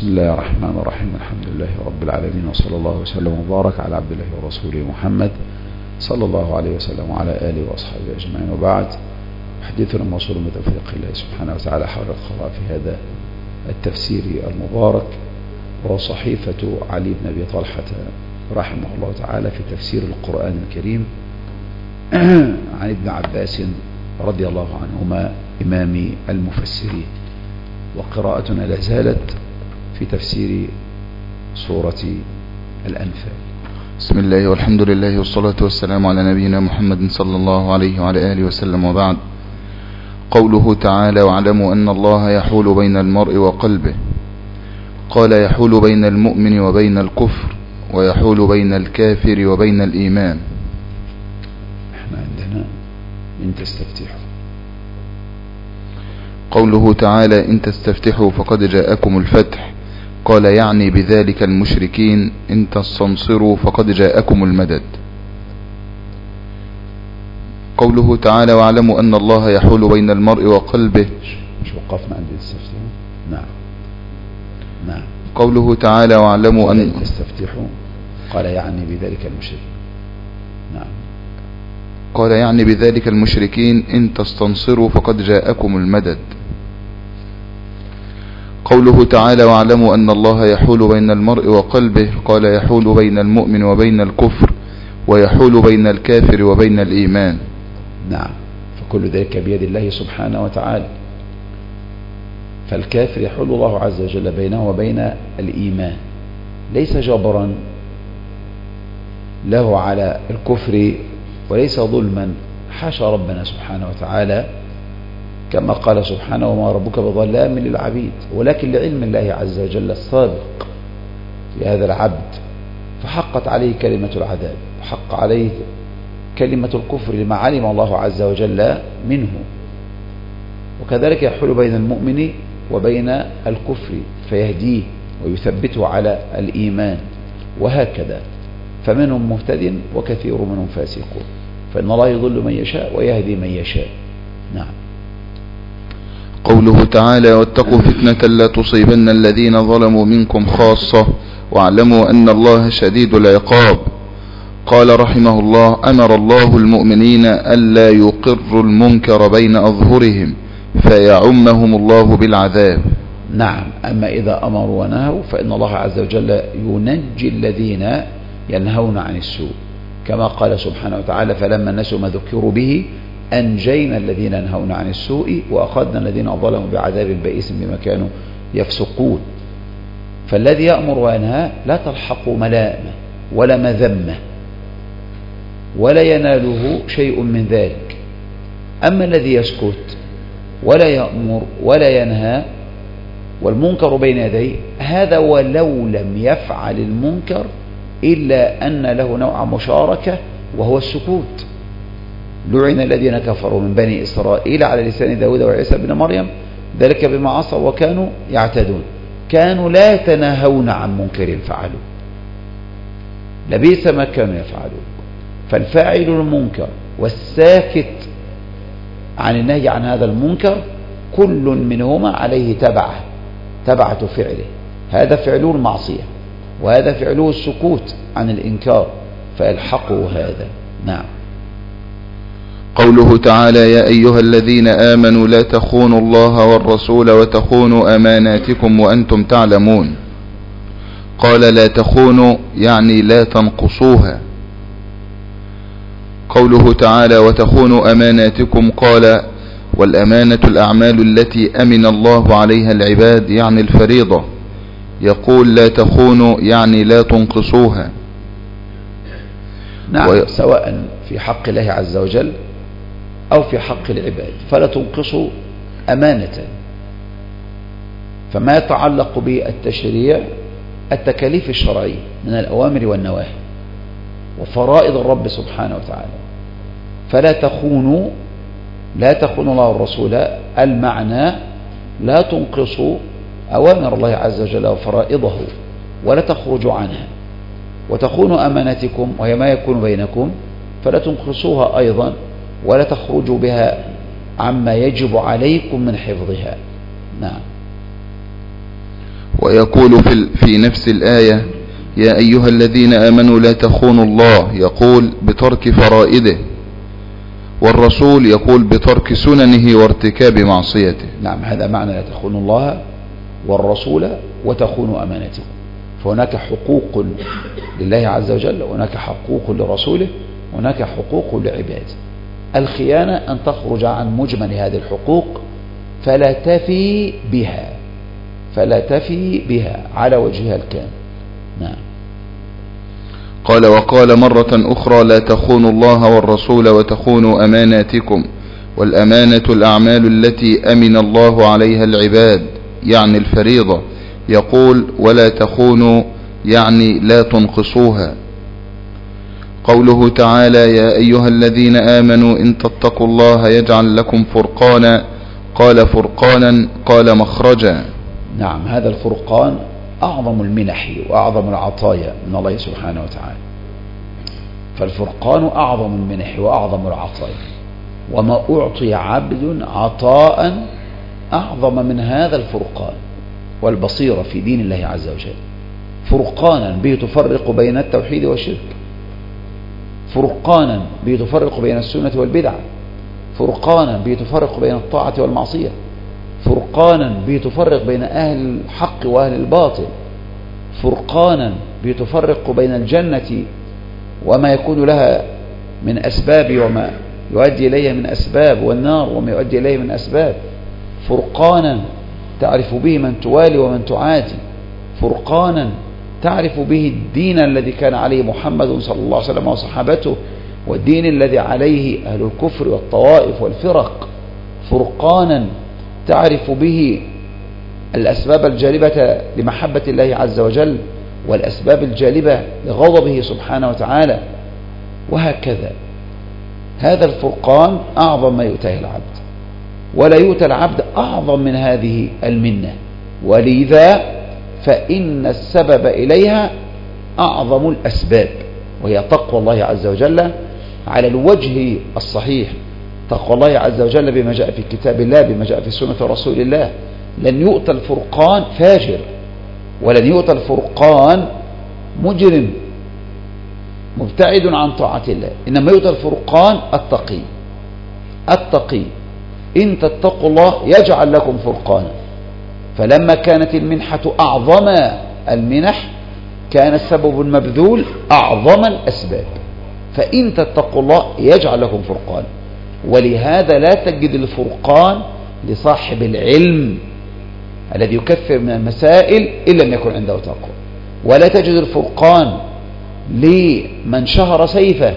بسم الله الرحمن الرحيم. الحمد لله رب العالمين، وصلى الله وسلم وبارك على عبد الله ورسوله محمد صلى الله عليه وسلم وعلى آله وأصحابه أجمعين، وبعد. حديثنا موصول بتوفيق الله سبحانه وتعالى حول القراءة في هذا التفسير المبارك، وهو صحيفة علي بن أبي طلحة رحمه الله تعالى في تفسير القرآن الكريم عن ابن عباس رضي الله عنهما إمام المفسرين. وقراءتنا لا زالت في تفسير سورة الأنفال. بسم الله والحمد لله والصلاة والسلام على نبينا محمد صلى الله عليه وعلى آله وسلم، وبعد. قوله تعالى: واعلموا أن الله يحول بين المرء وقلبه. قال: يحول بين المؤمن وبين الكفر، ويحول بين الكافر وبين الإيمان. احنا عندنا إن تستفتحوا. قوله تعالى: إن تستفتحوا فقد جاءكم الفتح. قال: يعني بذلك المشركين: إن تستنصروا فقد جاءكم المدد. قوله تعالى: واعلموا أن الله يحول بين المرء وقلبه. مش وقفنا عند تستفتحوا؟ نعم. قوله تعالى: واعلموا أن تستفتحوا. قال: يعني بذلك المشركين. نعم. قال: يعني بذلك المشركين: إن تستنصروا فقد جاءكم المدد. قوله تعالى: واعلموا أن الله يحول بين المرء وقلبه. قال: يحول بين المؤمن وبين الكفر، ويحول بين الكافر وبين الإيمان. نعم، فكل ذلك بيد الله سبحانه وتعالى. فالكافر يحول الله عز وجل بينه وبين الإيمان، ليس جبرا له على الكفر وليس ظلما، حاشا ربنا سبحانه وتعالى، كما قال سبحانه: وما ربك بظلام للعبيد. ولكن لعلم الله عز وجل السابق في هذا العبد، فحقت عليه كلمة العذاب، حق عليه كلمة الكفر لما علم الله عز وجل منه. وكذلك يحول بين المؤمن وبين الكفر فيهديه ويثبته على الإيمان، وهكذا. فمنهم مهتد وكثير منهم فاسقون، فإن الله يضل من يشاء ويهدي من يشاء. نعم. قوله تعالى: واتقوا فتنة لا تصيبن الذين ظلموا منكم خاصة واعلموا أن الله شديد العقاب. قال رحمه الله: أمر الله المؤمنين ألا يقروا المنكر بين أظهرهم فيعمهم الله بالعذاب. نعم. أما إذا أمروا ونهوا فإن الله عز وجل ينجي الذين ينهون عن السوء، كما قال سبحانه وتعالى: فلما نسوا ما ذكروا به أنجينا الذين ينهون عن السوء وأخذنا الذين ظلموا بعذاب بئيس بما كانوا يفسقون. فالذي يأمر وينهى لا تلحق ملامة ولا مذمة ولا يناله شيء من ذلك. أما الذي يسكت ولا يأمر ولا ينهى والمنكر بين يديه، هذا ولو لم يفعل المنكر إلا أن له نوع مشاركة وهو السكوت. لعن الذين كفروا من بني إسرائيل على لسان داود وعيسى بن مريم ذلك بما عصوا وكانوا يعتدون، كانوا لا يتناهون عن منكر فعلوا، لبئس ما كانوا يفعلون. فالفاعل المنكر والساكت عن النهي عن هذا المنكر كل منهما عليه تبعة فعله. هذا فعله المعصية وهذا فعله السكوت عن الإنكار، فيلحقه هذا. نعم. قوله تعالى: يا أيها الذين آمنوا لا تخونوا الله والرسول وتخونوا أماناتكم وأنتم تعلمون. قال: لا تخونوا يعني لا تنقصوها. قوله تعالى: وتخونوا أماناتكم. قال: والأمانة الأعمال التي أمن الله عليها العباد، يعني الفريضة. يقول: لا تخونوا يعني لا تنقصوها. نعم. سواء في حق الله عز وجل أو في حق العباد، فلا تنقصوا أمانة. فما يتعلق بالتشريع التكاليف الشرعية من الأوامر والنواهي وفرائض الرب سبحانه وتعالى، فلا تخونوا الله والرسول. المعنى لا تنقصوا أوامر الله عز وجل وفرائضه ولا تخرجوا عنها. وتخونوا أماناتكم وهي ما يكون بينكم، فلا تنقصوها أيضا ولا تخرجوا بها عما يجب عليكم من حفظها. نعم. ويقول في نفس الآية يا أيها الذين آمنوا لا تخونوا الله، يقول بترك فرائده، والرسول يقول بترك سننه وارتكاب معصيته. نعم، هذا معنى لا تخونوا الله والرسول وتخونوا أمانتكم. فهناك حقوق لله عز وجل، وهناك حقوق لرسوله، وهناك حقوق لعباده. الخيانة أن تخرج عن مجمل هذه الحقوق فلا تفي بها على وجهها الكامل. نعم. قال وقال مرة أخرى لا تخونوا الله والرسول وتخونوا أماناتكم، والأمانة الأعمال التي أمن الله عليها العباد، يعني الفريضة. يقول ولا تخونوا يعني لا تنقصوها. قوله تعالى يا أيها الذين آمنوا إن تتقوا الله يجعل لكم فرقانا، قال فرقانا قال مخرجا. نعم، هذا الفرقان أعظم المنح وأعظم العطايا من الله سبحانه وتعالى. فالفرقان أعظم المنح وأعظم العطايا، وما أعطي عبد عطاء أعظم من هذا الفرقان والبصيرة في دين الله عز وجل. فرقانا به تفرق بين التوحيد والشرك، فرقانا به تفرق بين السنة والبدعة، فرقانا به تفرق بين الطاعة والمعصية، فرقانا به تفرق بين أهل الحق وأهل الباطل، فرقانا به تفرق بين الجنة وما يكون لها من أسباب وما يؤدي إليها من أسباب، والنار وما يؤدي إليه من أسباب. فرقانا تعرف به من توالي ومن تعادي، فرقانا تعرف به الدين الذي كان عليه محمد صلى الله عليه وسلم وصحابته، والدين الذي عليه أهل الكفر والطوائف والفرق. فرقانا تعرف به الأسباب الجالبة لمحبة الله عز وجل، والأسباب الجالبة لغضبه سبحانه وتعالى، وهكذا. هذا الفرقان أعظم ما يؤتيه العبد، ولا يؤتى العبد أعظم من هذه المنة، ولذا فإن السبب إليها أعظم الأسباب، وهي تقوى الله عز وجل على الوجه الصحيح. تقوى الله عز وجل بما جاء في كتاب الله، بما جاء في سنة رسول الله. لن يؤتى الفرقان فاجر، ولن يؤتى الفرقان مجرم مبتعد عن طاعة الله، إنما يؤتى الفرقان التقي. إن تتقوا الله يجعل لكم فرقانا. فلما كانت المنحة أعظم المنح كان السبب المبذول أعظم الأسباب. فإن تتقوا الله يجعل لكم فرقانا. ولهذا لا تجد الفرقان لصاحب العلم الذي يكفر من المسائل إن لم يكن عنده تقوى، ولا تجد الفرقان لمن شهر سيفه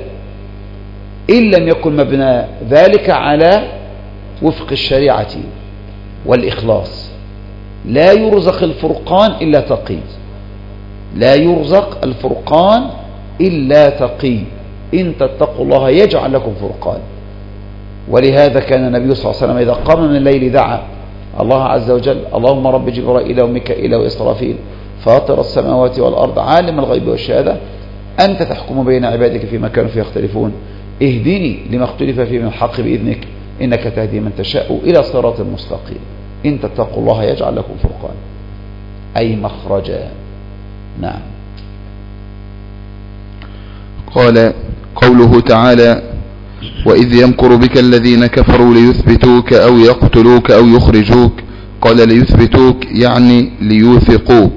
إن لم يكن مبنى ذلك على وفق الشريعة والإخلاص. لا يرزق الفرقان إلا تقي، لا يرزق الفرقان إلا تقي. إن تتقوا الله يجعل لكم فرقان. ولهذا كان النبي صلى الله عليه وسلم إذا قام من الليل دعا الله عز وجل اللهم رب جبرائيل وميكائيل وإسرافيل فاطر السماوات والأرض عالم الغيب والشهادة أنت تحكم بين عبادك فيما كانوا فيه يختلفون اهدني لما اختلف فيه من الحق بإذنك إنك تهدي من تشاء إلى صراط مستقيم. إن تتقوا الله يجعل لكم فرقان أي مخرجا. نعم. قال قوله تعالى وإذ يمكر بك الذين كفروا ليثبتوك أو يقتلوك أو يخرجوك. قال ليثبتوك يعني ليوثقوك.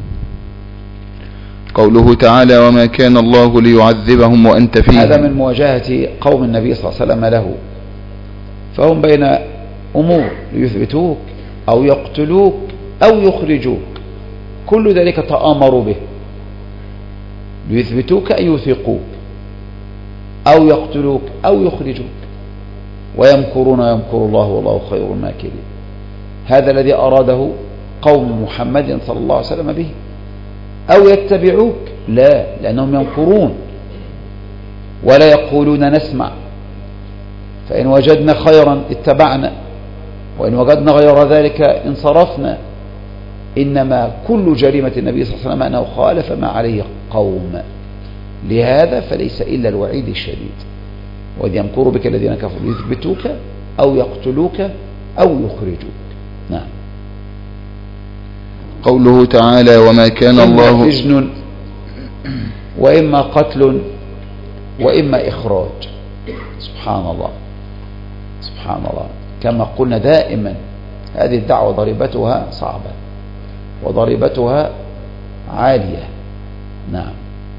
قوله تعالى وما كان الله ليعذبهم وأنت فيهم. هذا من مواجهة قوم النبي صلى الله عليه وسلم له، فهم بين أمور ليثبتوك أو يقتلوك أو يخرجوك، كل ذلك تآمروا به. ليثبتوك أي يوثقوك أو يقتلوك أو يخرجوك، ويمكرون يمكر الله والله خير الماكرين. هذا الذي أراده قوم محمد صلى الله عليه وسلم به. أو يتبعوك، لا، لأنهم يمكرون ولا يقولون نسمع، فإن وجدنا خيرا اتبعنا وإن وجدنا غير ذلك انصرفنا. إنما كل جريمة النبي صلى الله عليه وسلم أنه خالف ما عليه قوم، لهذا فليس إلا الوعيد الشديد. وإذ يمكر بك الذين كفروا يثبتوك أو يقتلوك أو يخرجوك. نعم. قوله تعالى وما كان الله إما سجن وإما قتل وإما إخراج. سبحان الله سبحان الله. كما قلنا دائما هذه الدعوة ضريبتها صعبة وضريبتها عالية. نعم.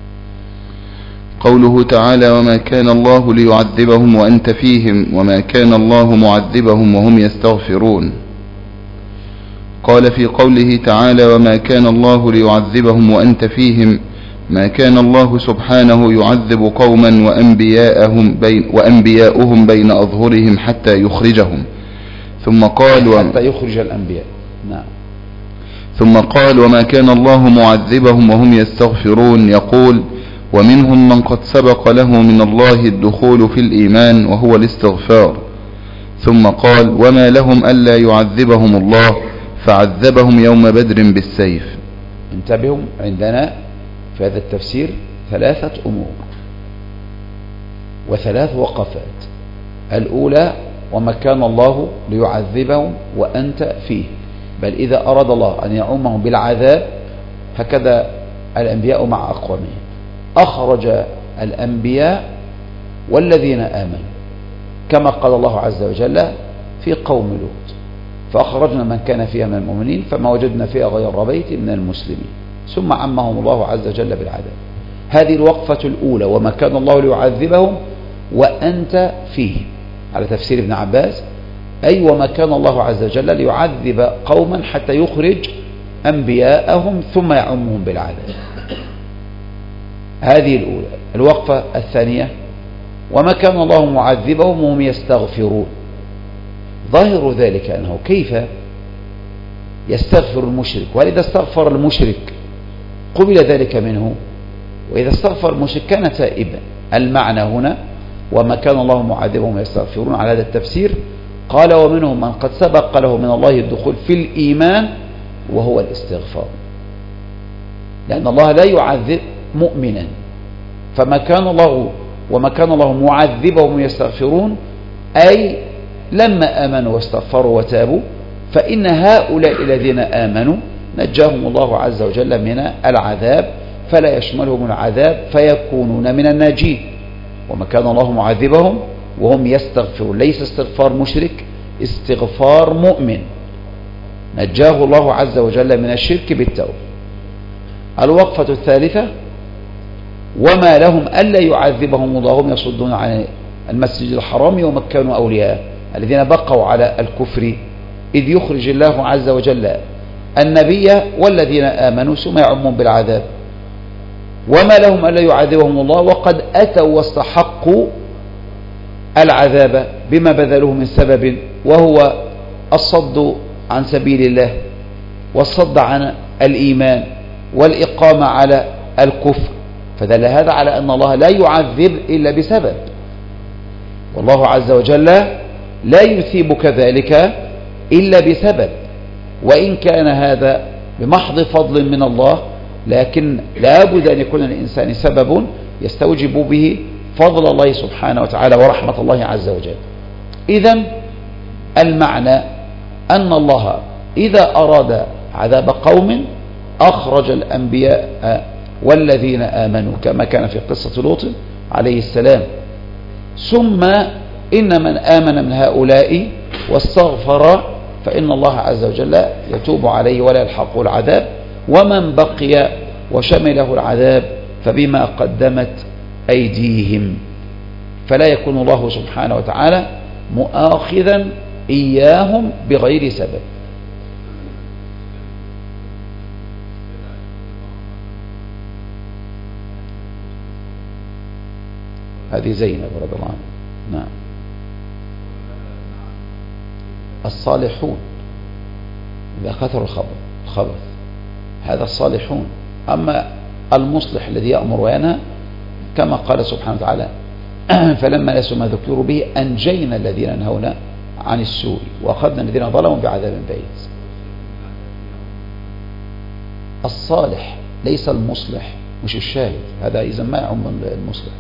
قوله تعالى وما كان الله ليعذبهم وأنت فيهم وما كان الله معذبهم وهم يستغفرون. قال في قوله تعالى وما كان الله ليعذبهم وأنت فيهم ما كان الله سبحانه يعذب قوما وأنبياؤهم بين أظهرهم حتى يخرجهم. ثم قال حتى يخرج الأنبياء. نعم. ثم قال وما كان الله معذبهم وهم يستغفرون، يقول ومنهم من قد سبق له من الله الدخول في الإيمان وهو الاستغفار. ثم قال وما لهم ألا يعذبهم الله فعذبهم يوم بدر بالسيف. انتبهوا، عندنا في هذا التفسير 3 أمور و3 وقفات. الأولى وما كان الله ليعذبهم وأنت فيه، بل إذا أراد الله أن يعمهم بالعذاب هكذا الأنبياء مع أقوامهم، أخرج الأنبياء والذين آمنوا كما قال الله عز وجل في قوم لوط فأخرجنا من كان فيها من المؤمنين فما وجدنا فيها غير بيت من المسلمين ثم عمهم الله عز وجل بالعذاب. هذه الوقفة الأولى وما كان الله ليعذبهم وأنت فيه، على تفسير ابن عباس، أي وما كان الله عز وجل ليعذب قوما حتى يخرج أنبياءهم ثم يعمهم بالعذاب. هذه الأولى. الوقفة الثانية وما كان الله معذبهم وهم يستغفرون. ظاهر ذلك أنه كيف يستغفر المشرك، وهل إذا استغفر المشرك قبل ذلك منه، وإذا استغفر المشرك كان تائبا. المعنى هنا وما كان الله معذبهم يستغفرون على هذا التفسير. قال ومنهم من قد سبق له من الله الدخول في الإيمان وهو الاستغفار، لأن الله لا يعذب مؤمنا، فما كان الله وما كان الله معذبهم يستغفرون أي لما آمنوا واستغفروا وتابوا فإن هؤلاء الذين آمنوا نجاهم الله عز وجل من العذاب فلا يشملهم العذاب فيكونون من الناجين. وما كان الله معذبهم وهم يستغفرون، ليس استغفار مشرك، استغفار مؤمن نجاه الله عز وجل من الشرك بالتوبة. الوقفة الثالثة وما لهم ألا يعذبهم الله وهم يصدون عن المسجد الحرام ومكنوا أولياء الذين بقوا على الكفر إذ يخرج الله عز وجل النبي والذين آمنوا ثم يعمون بالعذاب. وما لهم ألا يعذبهم الله وقد أتوا واستحقوا العذاب بما بذلوه من سبب، وهو الصد عن سبيل الله والصد عن الإيمان والإقامة على الكفر، فدل هذا على أن الله لا يعذب إلا بسبب، والله عز وجل لا يثيب كذلك إلا بسبب، وإن كان هذا بمحض فضل من الله لكن لا بد أن يكون الإنسان سبب يستوجب به فضل الله سبحانه وتعالى ورحمة الله عز وجل. إذن المعنى أن الله إذا أراد عذاب قوم أخرج الأنبياء والذين آمنوا كما كان في قصة لوط عليه السلام، ثم إن من آمن من هؤلاء واستغفر فإن الله عز وجل يتوب عليه ولا يلحقه العذاب، ومن بقي وشمله العذاب فبما قدمت أيديهم، فلا يكون الله سبحانه وتعالى مؤاخذا إياهم بغير سبب. هذه زينب رضي الله عنها. نعم. الصالحون إذا كثر الخبث هذا الصالحون. أما المصلح الذي يأمر وينهى كما قال سبحانه وتعالى فلما نسوا ما ذكروا به أنجينا الذين ينهون عن السوء وأخذنا الذين ظلموا بعذاب بئيس. الصالح ليس المصلح، مش الشاهد، هذا إذا ما يعم المصلح،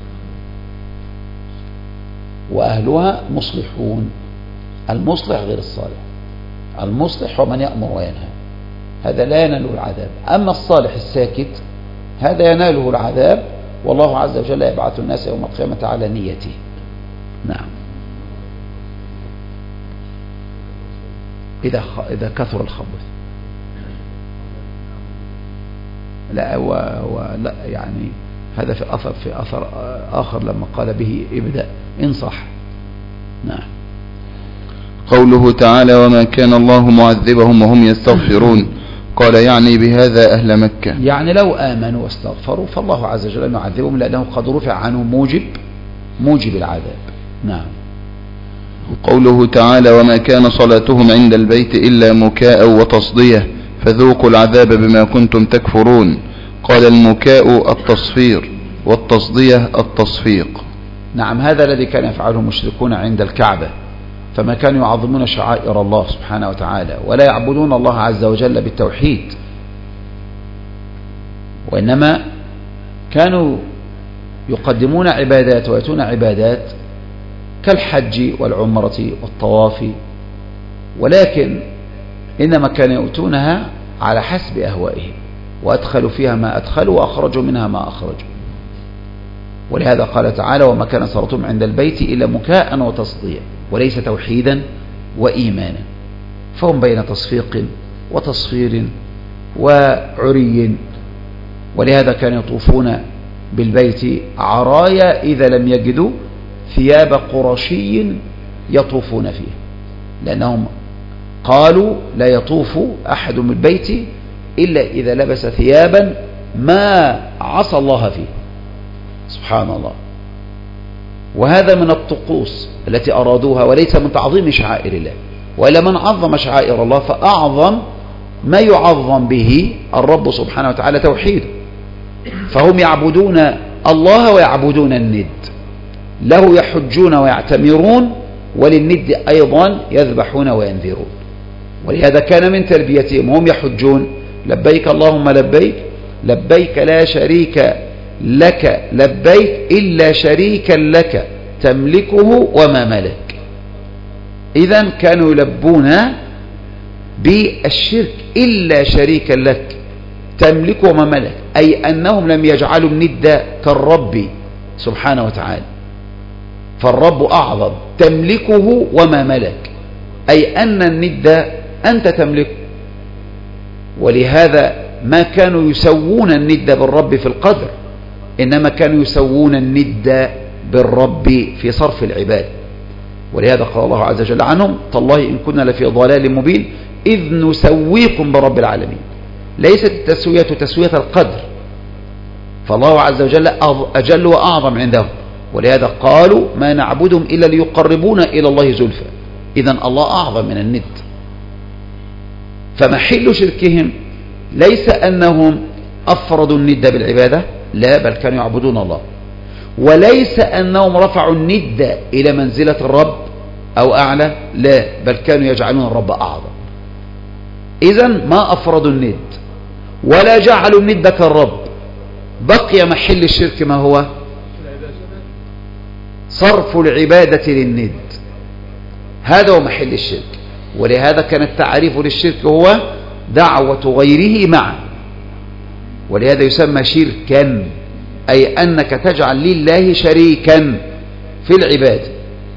وأهلها مصلحون. المصلح غير الصالح، المصلح هو من يأمر وينهى، هذا لا يناله العذاب. أما الصالح الساكت هذا يناله العذاب، والله عز وجل يبعث الناس يوم القيامة على نيته. نعم. إذا كثر الخبث. لا لا يعني هذا في أثر آخر لما قال به ابدأ إن صح. نعم. قوله تعالى وما كان الله معذبهم وهم يستغفرون، قال يعني بهذا أهل مكة، يعني لو آمنوا واستغفروا فالله عز وجل يعذبهم لأنه قد رفع عنهم موجب العذاب. نعم. قوله تعالى وما كان صلاتهم عند البيت إلا مكاء وتصدية فذوقوا العذاب بما كنتم تكفرون، قال المكاء التصفير والتصدية التصفيق. نعم، هذا الذي كان يفعله المشركون عند الكعبة، فما كانوا يعظمون شعائر الله سبحانه وتعالى ولا يعبدون الله عز وجل بالتوحيد، وإنما كانوا يقدمون عبادات ويأتون عبادات كالحج والعمرة والطواف، ولكن إنما كانوا يؤتونها على حسب أهوائهم، وأدخلوا فيها ما أدخلوا وأخرجوا منها ما أخرجوا. ولهذا قال تعالى وما كان صلاتهم عند البيت إلا مكاء وتصدية، وليس توحيدا وإيمانا، فهم بين تصفيق وتصفير وعري. ولهذا كانوا يطوفون بالبيت عرايا إذا لم يجدوا ثياب قرشي يطوفون فيه، لأنهم قالوا لا يطوف أحد بالبيت إلا إذا لبس ثيابا ما عصى الله فيه. سبحان الله. وهذا من الطقوس التي أرادوها وليس من تعظيم شعائر الله، وإلا من عظم شعائر الله فأعظم ما يعظم به الرب سبحانه وتعالى توحيده. فهم يعبدون الله ويعبدون الند، له يحجون ويعتمرون، وللند أيضا يذبحون وينذرون. ولهذا كان من تلبيتهم هم يحجون لبيك اللهم لبيك لبيك لا شريك لك لبيك إلا شريكا لك تملكه وما ملك. إذن كانوا يلبون بالشرك إلا شريكا لك تملكه وما ملك، أي أنهم لم يجعلوا الند كالرب سبحانه وتعالى، فالرب أعظم، تملكه وما ملك، أي أن الند أنت تملكه. ولهذا ما كانوا يسوون الند بالرب في القدر، إنما كانوا يسوون الند بالرب في صرف العباد. ولهذا قال الله عز وجل عنهم تالله إن كنا لفي ضلال مبين إذ نسويكم برب العالمين. ليست التسوية تسوية القدر، فالله عز وجل أجل وأعظم عندهم، ولهذا قالوا ما نعبدهم إلا ليقربونا إلى الله زلفى. إذن الله أعظم من الند. فمحل شركهم ليس أنهم أفردوا الند بالعبادة، لا، بل كانوا يعبدون الله. وليس أنهم رفعوا الند إلى منزلة الرب أو أعلى، لا، بل كانوا يجعلون الرب أعظم. إذن ما أفردوا الند ولا جعلوا الند كالرب. بقي محل الشرك ما هو؟ صرف العبادة للند، هذا هو محل الشرك. ولهذا كان التعريف للشرك هو دعوة غيره معه، ولهذا يسمى شركا، أي أنك تجعل لله شريكا في العبادة،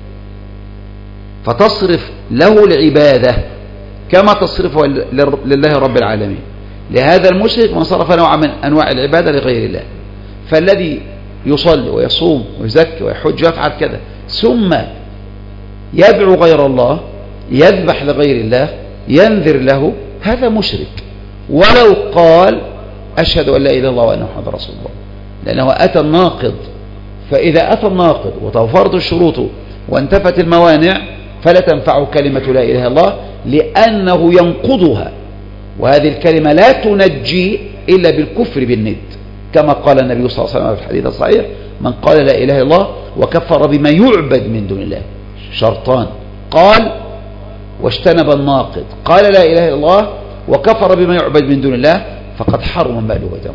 فتصرف له العبادة كما تصرفها لله رب العالمين. لهذا المشرك من صرف نوع من أنواع العبادة لغير الله. فالذي يصلي ويصوم ويزكي ويحج ويفعل كذا ثم يدعو غير الله، يذبح لغير الله، ينذر له، هذا مشرك ولو قال أشهد أن لا إله إلا الله وأن محمدا رسول الله، لأنه أتى الناقض. فإذا أتى الناقض وتوفرت الشروط وانتفت الموانع فلا تنفع كلمة لا إله إلا الله، لأنه ينقضها، وهذه الكلمة لا تنجي إلا بالكفر بالند، كما قال النبي صلى الله عليه وسلم في الحديث الصحيح من قال لا إله إلا الله وكفر بما يعبد من دون الله. شرطان، قال واجتنب الناقض، قال لا إله إلا الله وكفر بما يعبد من دون الله، فقد حرم ماله ودمه.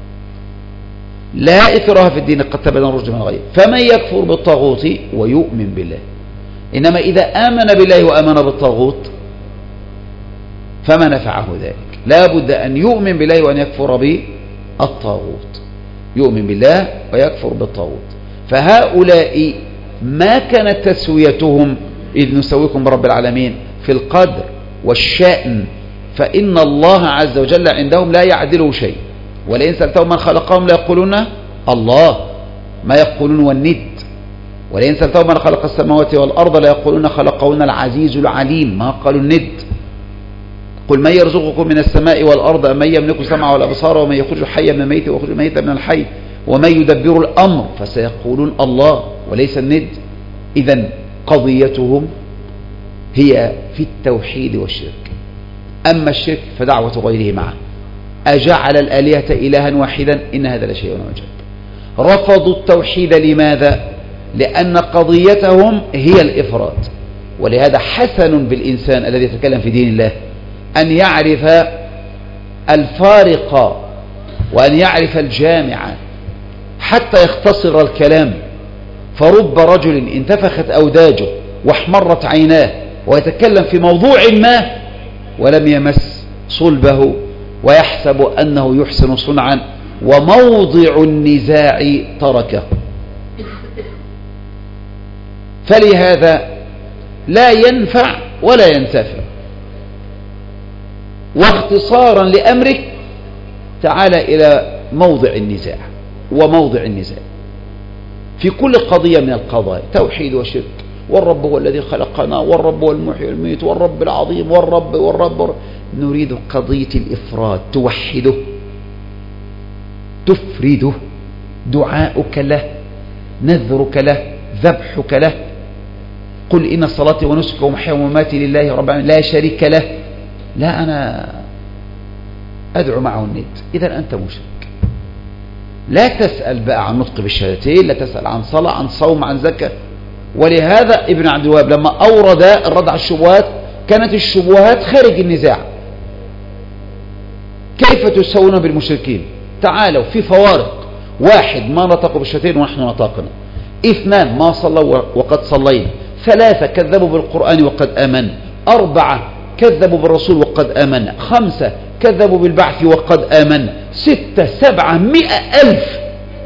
لا إكراه في الدين قد تبين الرشد من الغي، فمن يكفر بالطاغوت ويؤمن بالله. إنما إذا آمن بالله وآمن بالطاغوت فما نفعه ذلك. لا بد أن يؤمن بالله وأن يكفر بالطاغوت، يؤمن بالله ويكفر بالطاغوت. فهؤلاء ما كانت تسويتهم إذ نسويكم برب العالمين في القدر والشأن، فإن الله عز وجل عندهم لا يعدله شيء. ولئن سألتهم من خلقهم لا يقولون الله، ما يقولون والند. ولئن سألتهم من خلق السماوات والأرض لا يقولون خلقهن العزيز العليم، ما قالوا الند. قل من يرزقكم من السماء والأرض أم من يملك السمع والأبصار ومن يخرج الحي من الميت ويخرج الميت من الحي ومن يدبر الأمر، فسيقولون الله وليس الند. إذن قضيتهم هي في التوحيد والشرك. أما الشرك فدعوة غيره معه. أجعل الآلهة إلها واحدا إن هذا لشيء عجاب. رفضوا التوحيد. لماذا؟ لأن قضيتهم هي الإفراد. ولهذا حسن بالإنسان الذي يتكلم في دين الله أن يعرف الفارق وأن يعرف الجامع حتى يختصر الكلام. فرب رجل انتفخت أوداجه واحمرت عيناه ويتكلم في موضوع ما ولم يمس صلبه ويحسب أنه يحسن صنعا، وموضع النزاع تركه. فلهذا لا ينفع ولا ينتفع. واختصارا لأمرك تعال إلى موضع النزاع. وموضع النزاع في كل قضية من القضايا توحيد وشرك، والرب هو الذي خلقنا، والرب هو المحيي والميت، والرب العظيم، والرب. نريد قضية الإفراد، توحده، تفرده، دعاؤك له، نذرك له، ذبحك له. قل إن صلاتي ونسكي ومحياي ومماتي لله رب العالمين لا شريك له. لا أنا أدعو معه الند. إذا أنت مشرك. لا تسأل بقى عن نطق بالشهادتين، لا تسأل عن صلاة، عن صوم، عن زكاة. ولهذا ابن عبد الوهاب لما أورد الرد على الشبهات كانت الشبهات خارج النزاع. كيف تسوون بالمشركين؟ تعالوا في فوارق. واحد ما نطقوا بالشهادتين ونحن نطقنا. اثنان ما صلوا وقد صلينا. ثلاثة كذبوا بالقرآن وقد آمن. أربعة كذبوا بالرسول وقد آمن. خمسة كذبوا بالبعث وقد آمن. 6 7 100,000.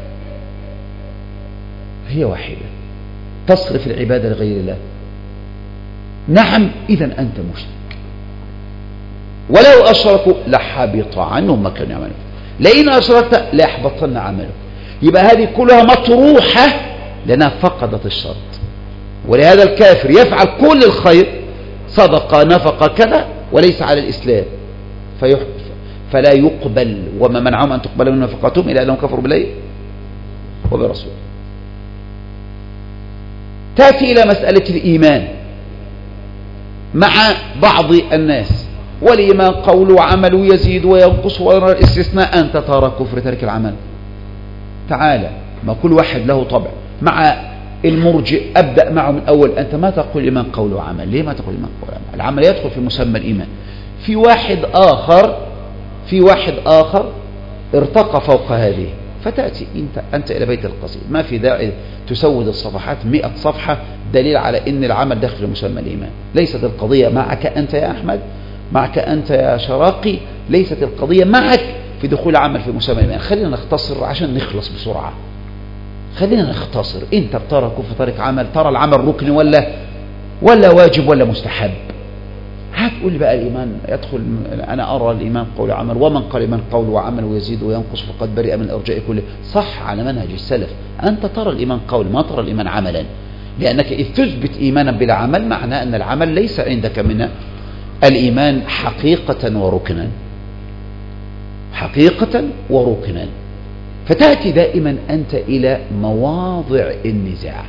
هي واحدة تصرف العبادة لغير الله. نعم. إذا أنت مشرك. ولو أشركوا لحبط عنهم ما كانوا يعملون. لئن أشركت ليحبطن عملك. يبقى هذه كلها مطروحة لأنها فقدت الشرط. ولهذا الكافر يفعل كل الخير، صدقة، نفقة، كذا، وليس على الإسلام فلا يقبل. وما منعهم أن تقبل من نفقاتهم إلا أنهم كفروا بالله وبرسوله. تأتي إلى مسألة الإيمان مع بعض الناس. والإيمان قول وعمل يزيد وينقص، ويرى الاستثناء أنت ترى كفر ترك العمل. تعالى، ما كل واحد له طبع. مع المرجئ أبدأ معه من أول. أنت ما تقول الإيمان قول وعمل. ليه ما تقول الإيمان قول وعمل؟ العمل يدخل في مسمى الإيمان. في واحد آخر ارتقى فوق هذه، فتأتي أنت إلى بيت القصيد. ما في داعي تسود الصفحات 100 صفحة دليل على أن العمل داخل مسمى الإيمان. ليست القضية معك أنت يا أحمد، معك أنت يا شراقي، ليست القضية معك في دخول عمل في مسمى الإيمان. خلينا نختصر عشان نخلص بسرعة. خلينا نختصر. أنت بترى كفر ترك عمل، ترى العمل ركن ولا واجب ولا مستحب؟ هتقول بقى الإيمان يدخل. أنا أرى الإيمان قول وعمل، ومن قال الإيمان قول وعمل ويزيد وينقص فقد برئ من الإرجاء كله. صح على منهج السلف. أنت ترى الإيمان قول، ما ترى الإيمان عملا. لأنك إذ تثبت إيمانا بلا عمل معناه أن العمل ليس عندك من الإيمان حقيقة وركنا. حقيقة وركنا. فتأتي دائما أنت إلى مواضع النزاع.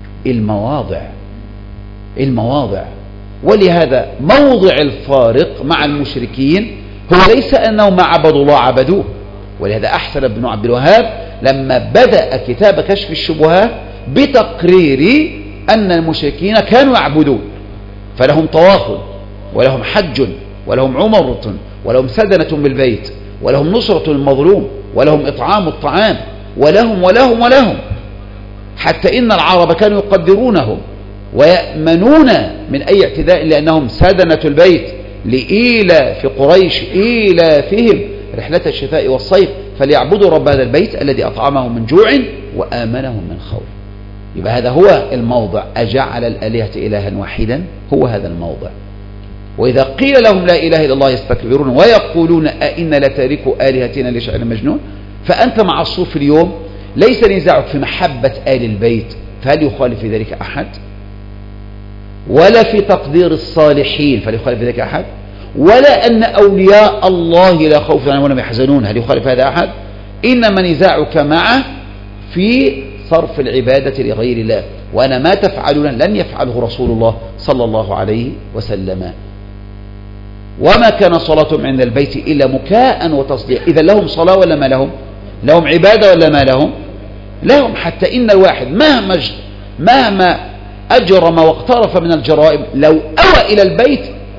المواضع. ولهذا موضع الفارق مع المشركين هو ليس أنهم ما عبدوا الله عبدوه. ولهذا أحسن ابن عبد الوهاب لما بدأ كتاب كشف الشبهات بتقرير أن المشركين كانوا يعبدون، فلهم طواف ولهم حج ولهم عمرة ولهم سدنة بالبيت ولهم نصرة المظلوم ولهم إطعام الطعام ولهم حتى إن العرب كانوا يقدرونهم ويأمنون من أي اعتداء لأنهم سدنة البيت لإيلاف قريش إيلافهم رحلة الشتاء والصيف فليعبدوا رب هذا البيت الذي أطعمهم من جوع وآمنهم من خوف. يبقى هذا هو الموضع، أجعل الآلهة إلها واحدا، هو هذا الموضع. وإذا قيل لهم لا إله إلا الله يستكبرون ويقولون أئنا لتاركوا آلهتنا لشاعر مجنون. فأنت مع الصوف اليوم ليس نزاعك في محبة آل البيت، فهل يخالف في ذلك أحد؟ ولا في تقدير الصالحين فهل يخالف في ذلك أحد؟ ولا أن أولياء الله لا خوف عليهم ولا هم يحزنون هل يخالف هذا أحد؟ إنما نزاعك معه في صرف العبادة لغير الله، وأنا ما تفعلون لن يفعله رسول الله صلى الله عليه وسلم. وما كان صلاتهم عند البيت إلا مكاء وتصديع. إذا لهم صلاة ولا ما لهم؟ لهم عبادة ولا ما لهم؟ لهم. حتى إن الواحد مهما أجرم واقترف من الجرائم لو أوى إلى البيت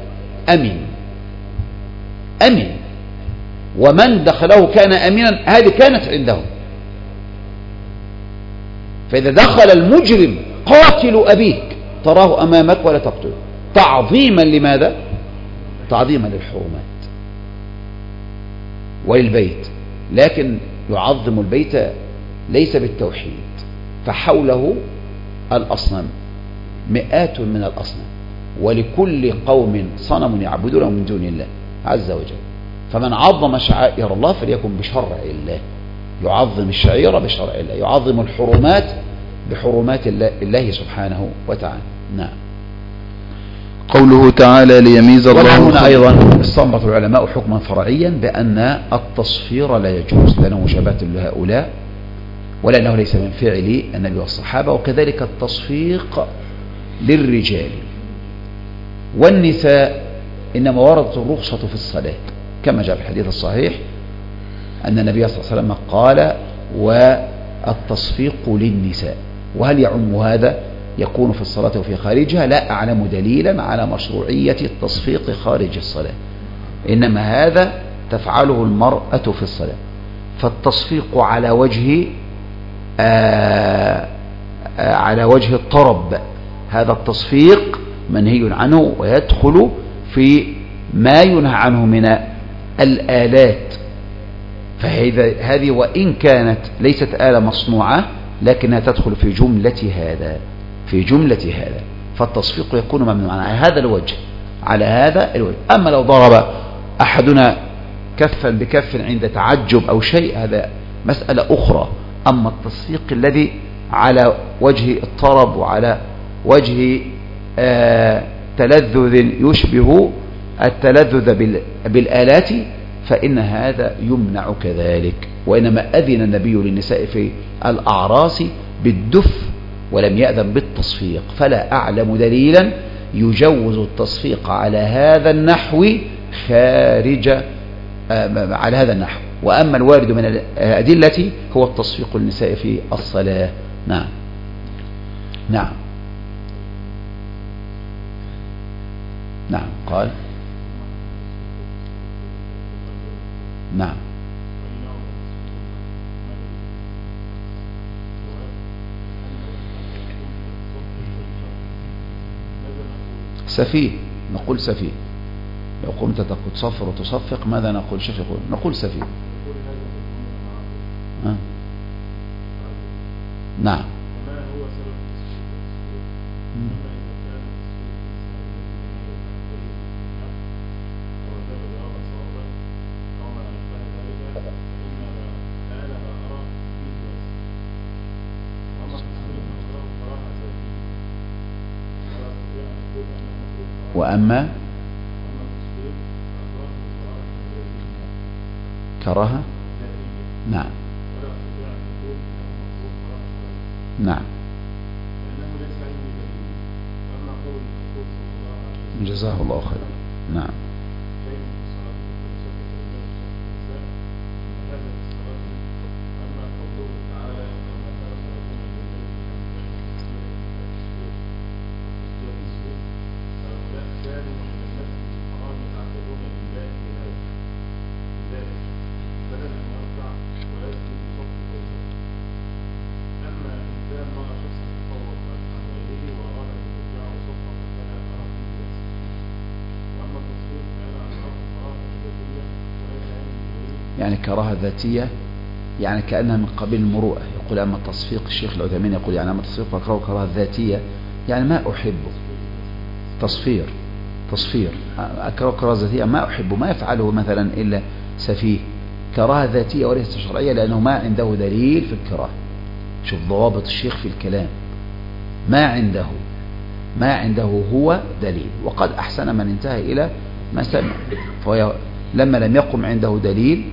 أمن، ومن دخله كان أمينا، هذه كانت عندهم. فإذا دخل المجرم قاتل أبيك تراه أمامك ولا تقتله، تعظيما لماذا؟ تعظيما للحرمات وللبيت. لكن يعظم البيت ليس بالتوحيد، فحوله الأصنام، مئات من الأصنام، ولكل قوم صنم يعبدونه من دون الله عز وجل. فمن عظم شعائر الله فليكن بشرع الله، يعظم الشعيرة بشرع الله، يعظم الحرمات بحرمات الله سبحانه وتعالى. نعم. قوله تعالى ليميز الله. هنا أيضا استنبط العلماء حكما فرعيا بأن التصفير لا يجوز، لأنه مشابهة لهؤلاء ولأنه ليس من فعل النبي والصحابة. وكذلك التصفيق للرجال والنساء إنما وردت الرخصة في الصلاة كما جاء في الحديث الصحيح أن النبي صلى الله عليه وسلم قال والتصفيق للنساء. وهل يعم هذا يكون في الصلاة وفي خارجها؟ لا أعلم دليلا على مشروعية التصفيق خارج الصلاة، إنما هذا تفعله المرأة في الصلاة. فالتصفيق على وجه الطرب، هذا التصفيق منهي عنه ويدخل في ما ينهى عنه من الآلات. فهذه وإن كانت ليست آلة مصنوعة لكنها تدخل في جملة هذا. فالتصفيق يكون ممنوعا على هذا الوجه. أما لو ضرب أحدنا كفا بكف عند تعجب أو شيء هذا مسألة أخرى. أما التصفيق الذي على وجه الطرب وعلى وجه تلذذ يشبه التلذذ بالآلات فإن هذا يمنع كذلك. وإنما أذن النبي للنساء في الأعراس بالدف ولم يأذن بالتصفيق، فلا أعلم دليلا يجوز التصفيق على هذا النحو على هذا النحو. وأما الوارد من الأدلة هو التصفيق للنساء في الصلاة. نعم. قال نعم. سفيه، نقول سفيه. لو قمت تصفر وتصفق ماذا نقول؟ شيخ يقول نقول سفيه. نعم. وأما كراهة. نعم. جزاه الله خيرا. نعم. يعني كراهة ذاتية، يعني كأنها من قبيل المروءة. يقول أما التصفيق، الشيخ العثيمين يقول يعني أما التصفيق فأكره كراهة ذاتية، يعني ما أحبه. تصفير أكره كراهة ذاتية، ما أحبه، ما يفعله مثلا إلا سفيه. كراهة ذاتية وليست شرعية، لأنه ما عنده دليل في الكراهة. شوف ضوابط الشيخ في الكلام، ما عنده هو دليل، وقد أحسن من انتهى إلى ما سمع. لما لم يقم عنده دليل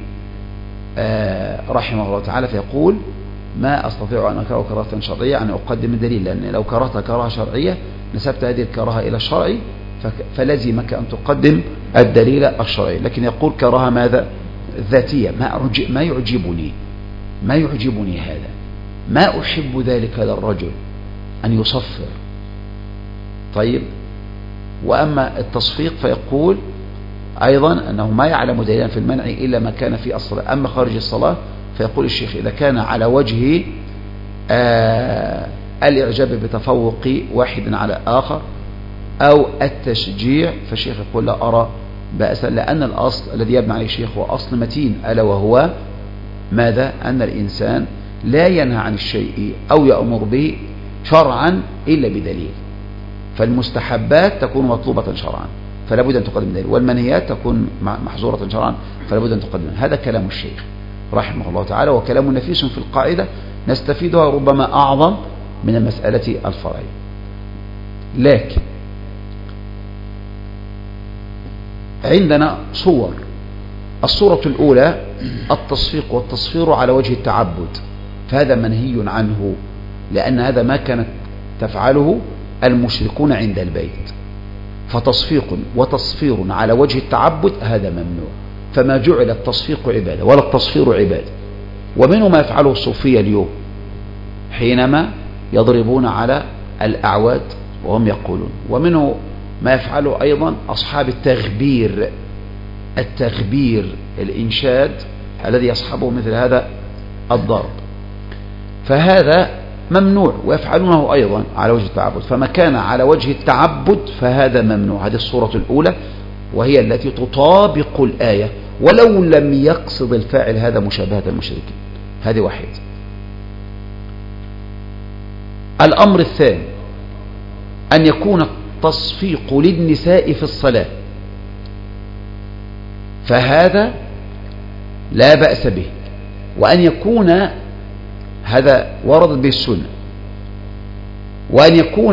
رحمه الله تعالى فيقول ما أستطيع أن أكره كراهة شرعية، يعني أقدم الدليل، لأن لو كرهت كراهة شرعية نسبت هذه الكراهة إلى الشرع، فلزمك أن تقدم الدليل الشرعي. لكن يقول كراهة ماذا؟ ذاتية، ما يعجبني هذا، ما أحب ذلك للرجل أن يصفر. طيب، وأما التصفيق فيقول أيضا أنه ما يعلم دليلا في المنع إلا ما كان في الصلاة. أما خارج الصلاة فيقول الشيخ إذا كان على وجه الإعجاب بتفوق واحد على آخر أو التشجيع، فالشيخ يقول لا أرى بأسا، لأن الأصل الذي يبنى عليه الشيخ هو أصل متين، ألا وهو ماذا؟ أن الإنسان لا ينهى عن الشيء أو يأمر به شرعا إلا بدليل. فالمستحبات تكون مطلوبة شرعا فلا بد أن تقدم دليل، والمنهيات تكون محظورة شرعا فلا بد أن تقدم. هذا كلام الشيخ رحمه الله تعالى، وكلام نفيس في القاعدة نستفيدها ربما أعظم من المسألة الفرعية. لكن عندنا صور. الصورة الأولى التصفيق والتصفير على وجه التعبد، فهذا منهي عنه، لأن هذا ما كانت تفعله المشركون عند البيت. فتصفيق وتصفير على وجه التعبد هذا ممنوع، فما جعل التصفيق عبادة ولا التصفير عبادة. ومنه ما يفعله الصوفية اليوم حينما يضربون على الأعواد وهم يقولون، ومنه ما يفعله أيضا أصحاب التغبير الإنشاد الذي يصحبه مثل هذا الضرب، فهذا ممنوع، ويفعلونه أيضا على وجه التعبد. فما كان على وجه التعبد فهذا ممنوع. هذه الصورة الأولى، وهي التي تطابق الآية ولو لم يقصد الفاعل هذا مشابهة المشركين. هذه واحد. الأمر الثاني أن يكون التصفيق للنساء في الصلاة، فهذا لا بأس به، وأن يكون هذا وردت به السنة، وأن يكون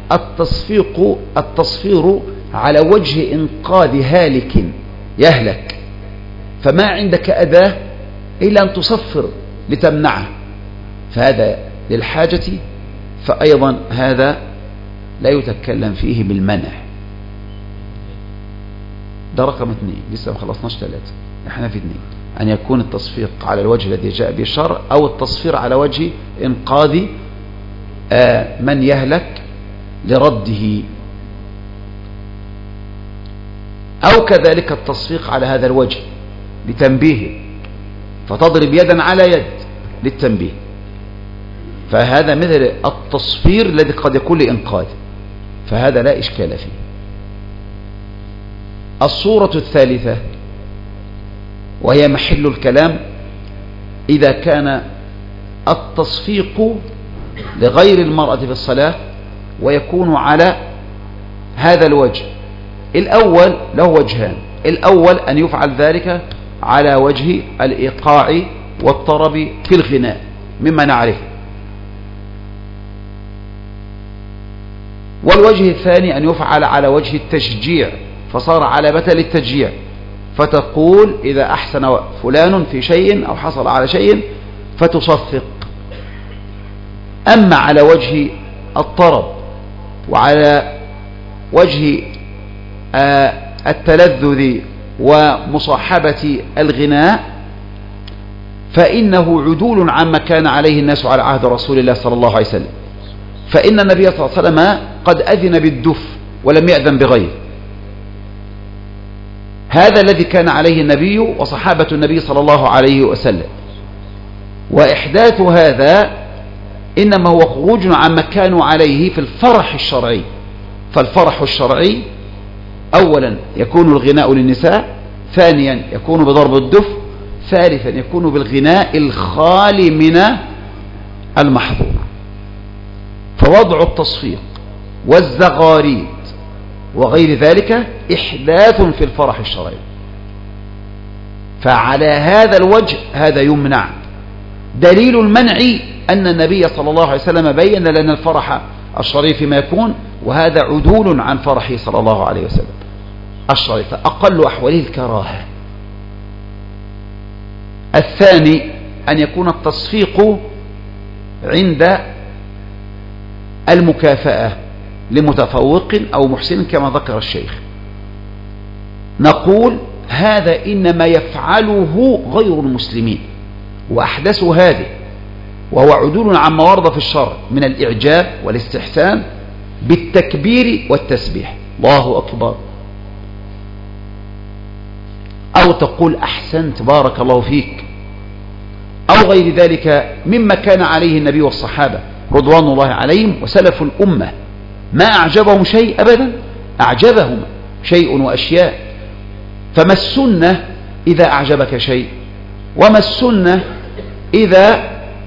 التصفير على وجه إنقاذ هالك يهلك، فما عندك أداة إلا أن تصفر لتمنعه، فهذا للحاجة، فأيضا هذا لا يتكلم فيه بالمنع. ده رقم 2، لسه ما خلصناش 3، احنا في 2. أن يكون التصفيق على الوجه الذي جاء به الشرع، أو التصفير على وجه إنقاذ من يهلك لرده، أو كذلك التصفيق على هذا الوجه لتنبيه، فتضرب يدا على يد للتنبيه، فهذا مثل التصفير الذي قد يكون لإنقاذ، فهذا لا إشكال فيه. الصورة الثالثة وهي محل الكلام، إذا كان التصفيق لغير المرأة في الصلاة ويكون على هذا الوجه. الأول له وجهان، الأول أن يفعل ذلك على وجه الإيقاع والطرب في الغناء مما نعرفه، والوجه الثاني أن يفعل على وجه التشجيع، فصار علامة للتشجيع، فتقول إذا أحسن فلان في شيء أو حصل على شيء فتصفق. أما على وجه الطرب وعلى وجه التلذذ ومصاحبة الغناء فإنه عدول عما كان عليه الناس على عهد رسول الله صلى الله عليه وسلم، فإن النبي صلى الله عليه وسلم قد أذن بالدف ولم يأذن بغيره. هذا الذي كان عليه النبي وصحابة النبي صلى الله عليه وسلم، وإحداث هذا إنما هو خروج عما كانوا عليه في الفرح الشرعي. فالفرح الشرعي أولا يكون الغناء للنساء، ثانيا يكون بضرب الدف، ثالثا يكون بالغناء الخالي من المحظور. فوضع التصفيق والزغاريد وغير ذلك إحداث في الفرح الشرعي، فعلى هذا الوجه هذا يمنع. دليل المنع أن النبي صلى الله عليه وسلم بين لنا الفرح الشرعي فيما يكون، وهذا عدول عن فرحه صلى الله عليه وسلم الشرعي، فأقل أحواله الكراهة. الثاني أن يكون التصفيق عند المكافأة لمتفوق أو محسن كما ذكر الشيخ. نقول هذا إنما يفعله غير المسلمين وأحدثوا هذه، وهو عدول عما ورد في الشرع من الإعجاب والاستحسان بالتكبير والتسبيح، الله أكبر، أو تقول أحسنت بارك الله فيك، أو غير ذلك مما كان عليه النبي والصحابة رضوان الله عليهم وسلف الأمة. ما أعجبهم شيء أبدا، أعجبهم شيء وأشياء. فما السنة إذا أعجبك شيء؟ وما السنة إذا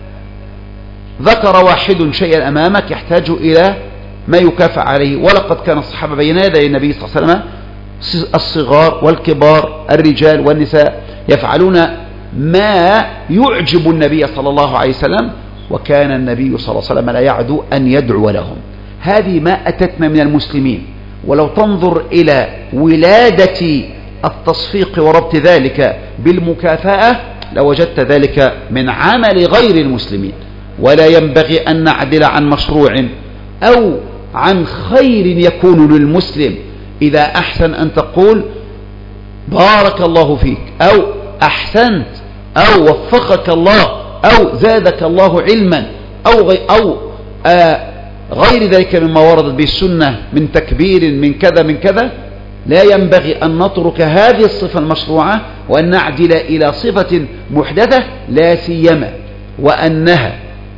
ذكر واحد شيئا أمامك يحتاج إلى ما يكافئ عليه؟ ولقد كان الصحابة بين يدي النبي صلى الله عليه وسلم الصغار والكبار، الرجال والنساء، يفعلون ما يعجب النبي صلى الله عليه وسلم، وكان النبي صلى الله عليه وسلم لا يعدو أن يدعو لهم. هذه ما أتتنا من المسلمين. ولو تنظر إلى ولادة التصفيق وربط ذلك بالمكافأة لوجدت ذلك من عمل غير المسلمين. ولا ينبغي أن نعدل عن مشروع أو عن خير يكون للمسلم إذا أحسن أن تقول بارك الله فيك، أو أحسنت، أو وفقك الله، أو زادك الله علما، أو غير ذلك مما وردت به السنة من تكبير من كذا من كذا. لا ينبغي أن نترك هذه الصفة المشروعة وأن نعدل إلى صفة محدثة، لا سيما وأنها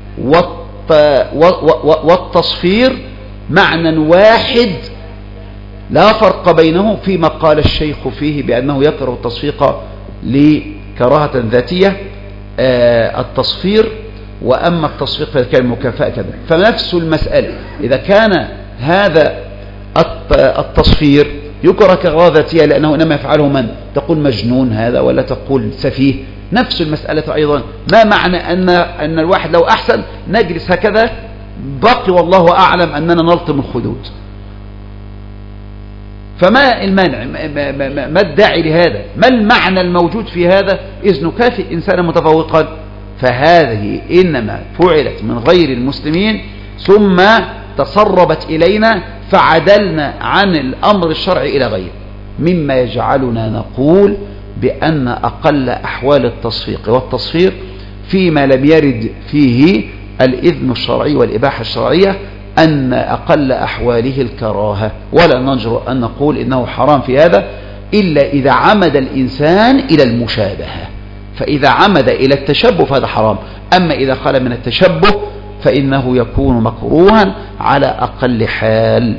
والتصفير معنى واحد لا فرق بينه، فيما قال الشيخ فيه بأنه يكره التصفيق لكراهة ذاتية التصفير، وأما التصفيق كان مكافأة كذا. فنفس المسألة إذا كان هذا التصفير يكره كراهة ذاتية لأنه إنما يفعله من؟ تقول مجنون هذا، ولا تقول سفيه. نفس المسألة أيضا، ما معنى أن الواحد لو أحسن نجلس هكذا بقي والله أعلم أننا نلطم الخدود؟ فما المانع؟ ما الداعي لهذا؟ ما المعنى الموجود في هذا إذ نكافئ إنسانا متفوقا؟ فهذه إنما فعلت من غير المسلمين ثم تسربت إلينا فعدلنا عن الأمر الشرعي إلى غيره، مما يجعلنا نقول بأن أقل أحوال التصفيق والتصفير فيما لم يرد فيه الإذن الشرعي والإباحة الشرعية أن أقل أحواله الكراهة، ولا نجرؤ أن نقول إنه حرام في هذا إلا إذا عمد الإنسان إلى المشابهة. فإذا عمد إلى التشبه فهذا حرام، أما إذا خلا من التشبه فإنه يكون مكروها على أقل حال.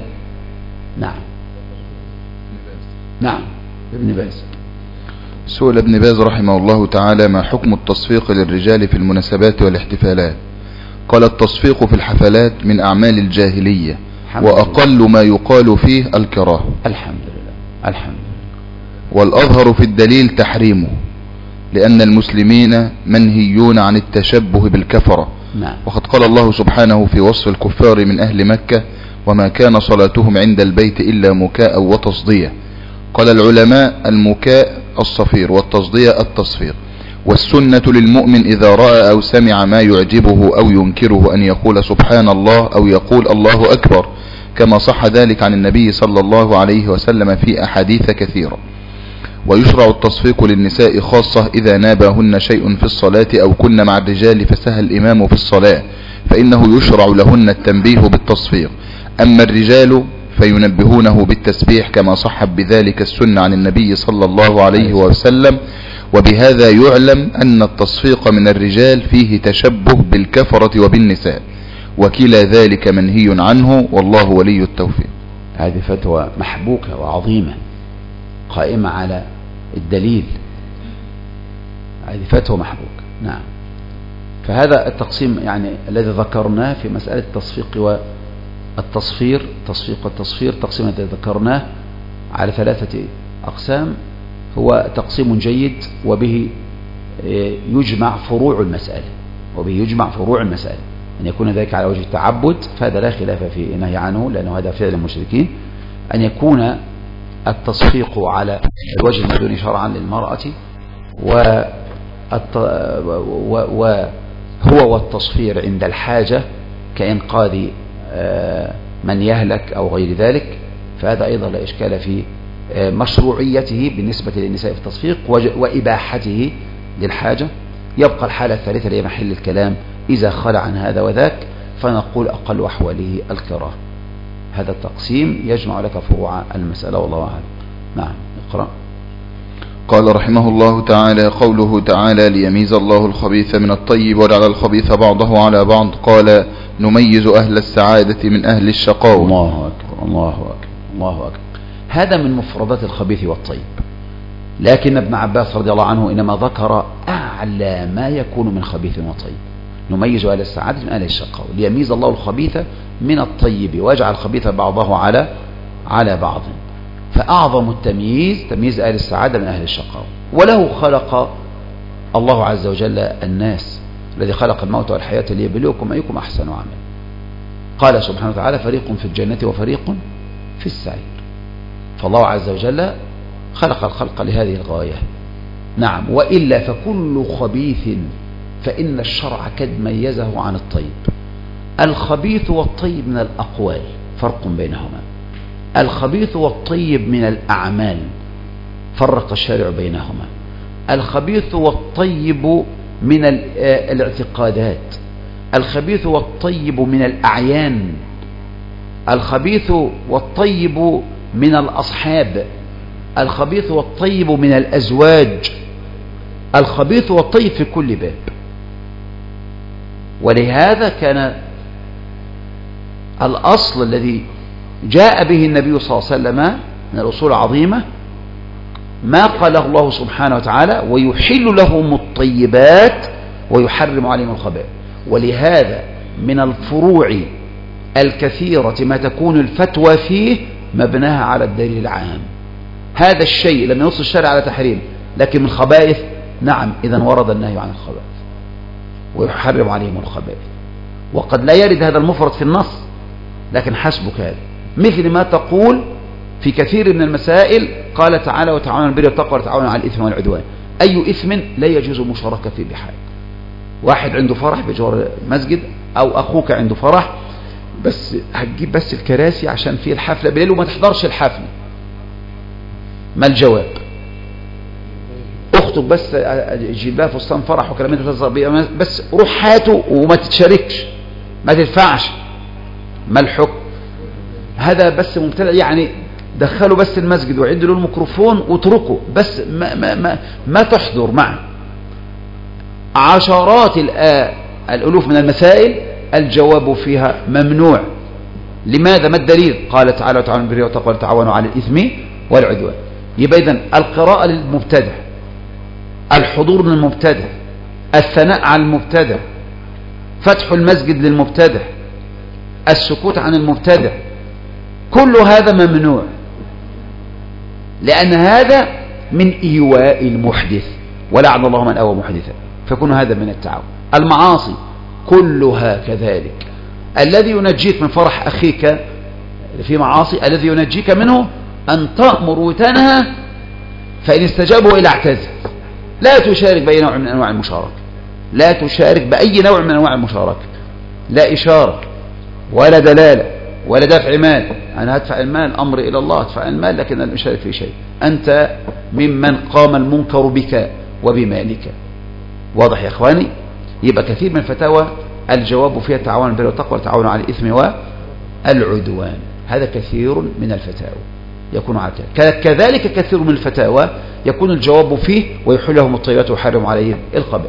نعم ابن باز. سئل ابن باز رحمه الله تعالى: ما حكم التصفيق للرجال في المناسبات والاحتفالات؟ قال: التصفيق في الحفلات من أعمال الجاهلية، وأقل ما يقال فيه الكراهة. الحمد لله. الحمد لله. والأظهر في الدليل تحريمه، لأن المسلمين منهيون عن التشبه بالكفرة. نعم. وقد قال الله سبحانه في وصف الكفار من أهل مكة: وما كان صلاتهم عند البيت إلا مكاء وتصدية. قال العلماء: المكاء الصفير، والتصدية التصفيق. والسنة للمؤمن إذا رأى أو سمع ما يعجبه أو ينكره أن يقول سبحان الله أو يقول الله أكبر، كما صح ذلك عن النبي صلى الله عليه وسلم في أحاديث كثيرة. ويشرع التصفيق للنساء خاصة إذا نابهن شيء في الصلاة أو كن مع الرجال فسهى الإمام في الصلاة، فإنه يشرع لهن التنبيه بالتصفيق. أما الرجال فينبهونه بالتسبيح، كما صح بذلك السنة عن النبي صلى الله عليه وسلم. وبهذا يعلم أن التصفيق من الرجال فيه تشبه بالكفرة وبالنساء، وكلا ذلك منهي عنه، والله ولي التوفيق. هذه فتوى محبوكة وعظيمة قائمة على الدليل هذه فتوى محبوك. نعم. فهذا التقسيم يعني الذي ذكرناه في مسألة التصفيق والتصفير، تصفيق والتصفير، تقسيم الذي ذكرناه على 3 أقسام هو تقسيم جيد، وبه يجمع فروع المسألة، وبه يجمع فروع المسألة. أن يكون ذلك على وجه التعبد فهذا لا خلاف في النهي عنه، لأنه هذا فعل المشركين. أن يكون التصفيق على الوجه المأذون شرعا للمرأة، وهو والتصفير عند الحاجة كإنقاذ من يهلك أو غير ذلك، فهذا أيضا لا إشكال في مشروعيته بالنسبة للنساء في التصفيق وإباحته للحاجة. يبقى الحالة الثالثة اللي هي محل الكلام، إذا خلع عن هذا وذاك فنقول أقل أحواله الكراهة. هذا التقسيم يجمع لك فروع المسألة والله أعلم. نعم. اقرأ. قال رحمه الله تعالى: قوله تعالى: ليميز الله الخبيث من الطيب وجعل الخبيث بعضه على بعض. قال: نميز أهل السعادة من أهل الشقاوة. الله أكبر الله أكبر الله أكبر. هذا من مفردات الخبيث والطيب، لكن ابن عباس رضي الله عنه إنما ذكر أعلى ما يكون من خبيث وطيب. نميز أهل السعادة من أهل الشقاوة، ليميز الله الخبيث من الطيب ويجعل الخبيث بعضه على بعض. فأعظم التمييز تمييز أهل السعادة من أهل الشقاوة. وله خلق الله عز وجل الناس، الذي خلق الموت والحياة ليبلوكم أيكم أحسن عملا. قال سبحانه وتعالى: فريق في الجنة وفريق في السعير. فالله عز وجل خلق الخلق لهذه الغاية. نعم. وإلا فكل خبيث فإن الشرع قد ميزه عن الطيب. الخبيث والطيب من الأقوال فرق بينهما، الخبيث والطيب من الأعمال فرق الشارع بينهما، الخبيث والطيب من الاعتقادات، الخبيث والطيب من الأعيان، الخبيث والطيب من الأصحاب، الخبيث والطيب من الأزواج، الخبيث والطيب في كل باب. ولهذا كان الأصل الذي جاء به النبي صلى الله عليه وسلم من الأصول العظيمة ما قاله الله سبحانه وتعالى: ويحل لهم الطيبات ويحرم عليهم الخبائث. ولهذا من الفروع الكثيرة ما تكون الفتوى فيه مبناها على الدليل العام. هذا الشيء لم ينص الشرع على تحريم، لكن من الخبائث نعم، إذن ورد النهي عن الخبائث ويحرم عليهم الخبائث. وقد لا يرد هذا المفرد في النص، لكن حسبك هذا، مثل ما تقول في كثير من المسائل قال تعالى: وتعاونوا على البر والتقوى وتعاونوا على الإثم والعدوان. أي إثم لا يجوز المشاركة فيه بحال. واحد عنده فرح بجوار مسجد، أو أخوك عنده فرح، بس هتجيب بس الكراسي عشان فيه الحفلة بالليل وما تحضرش الحفلة، ما الجواب؟ اخطب بس، جيب لها فستان فرح وكلام انت تظهر بيه، بس روح هاته وما تتشاركش، ما تدفعش، ما الحكم؟ هذا بس مبتدع، يعني دخلوا بس المسجد وعدوا له الميكروفون واتركوا، بس ما تحضر معه. عشرات الألوف من المسائل الجواب فيها ممنوع. لماذا؟ ما الدليل؟ قال تعالى: وتعاونوا على البر والتقوى وتعاونوا على الإثم والعدوان. يبقى إذن القراءة للمبتدع، الحضور من المبتدع، الثناء على المبتدع، فتح المسجد للمبتدع، السكوت عن المبتدع، كل هذا ممنوع، لأن هذا من إيواء المحدث، ولعن الله من أوى محدثا، فيكون هذا من التعاون. المعاصي كلها كذلك. الذي ينجيك من فرح أخيك في معاصي، الذي ينجيك منه أن تأمر وتنهى، فإن استجابوا إلى اعتزل. لا تشارك بأي نوع من أنواع المشاركة، لا تشارك بأي نوع من أنواع المشاركة، لا إشارة ولا دلالة ولا دفع مال. أنا أدفع المال، أمر إلى الله، أدفع المال، لكن أنا أشارك في شيء. أنت ممن قام المنكر بك وبمالك. واضح يا إخواني؟ يبقى كثير من الفتاوى الجواب فيها تعاون البر والتقوى وتعاون على الإثم والعدوان. هذا كثير من الفتاوى يكون على كذا. كذلك كثير من الفتاوى يكون الجواب فيه ويحل لهم الطيبات ويحرم عليهم الخبائث.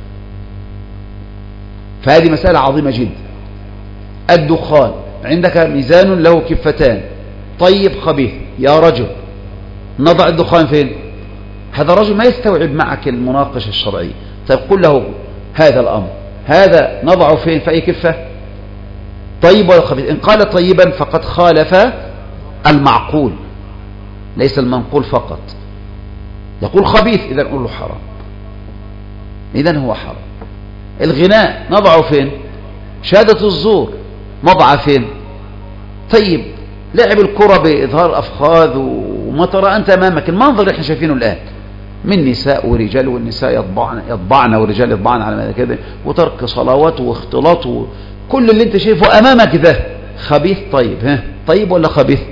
فهذه مسألة عظيمة جدا. الدخان، عندك ميزان له كفتان، طيب خبيث، يا رجل نضع الدخان فين؟ هذا الرجل ما يستوعب معك المناقشة الشرعية. طيب قل له هذا الأمر هذا نضعه فين في أي كفة؟ طيب ولا خبيث؟ إن قال طيبا فقد خالف المعقول ليس المنقول فقط. يقول خبيث إذا نقول له حرام، إذا هو حرام. الغناء نضعه فين؟ شهادة الزور نضعه فين؟ طيب لعب الكرة بإظهار أفخاذ وما ترى أنت أمامك المنظر اللي احنا شايفينه الآن من نساء ورجال، والنساء يطبعن والرجال يطبعن على كده، وترك صلوات واختلاط كل اللي انت شايفه أمامك ده خبيث. طيب ها طيب ولا خبيث؟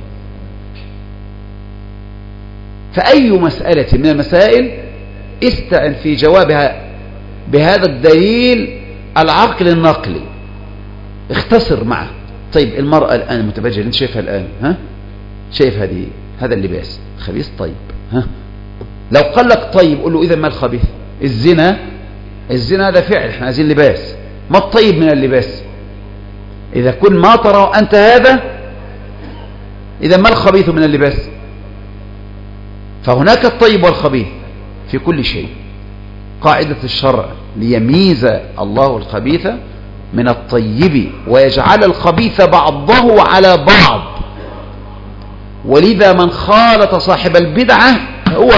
فأي مسألة من المسائل استعن في جوابها بهذا الدليل العقل النقلي، اختصر معه. طيب المرأة الآن المتبجلة انت شايفها الآن، ها شايف هذا اللباس خبيث. طيب ها لو قال لك طيب قل له إذا ما الخبيث؟ الزنا هذا فعل، احنا عايزين لباس. ما الطيب من اللباس؟ إذا كن ما ترى أنت هذا إذا ما الخبيث من اللباس؟ فهناك الطيب والخبيث في كل شيء. قاعدة الشرع ليميز الله الخبيث من الطيب ويجعل الخبيث بعضه على بعض، ولذا من خالط صاحب البدعة هو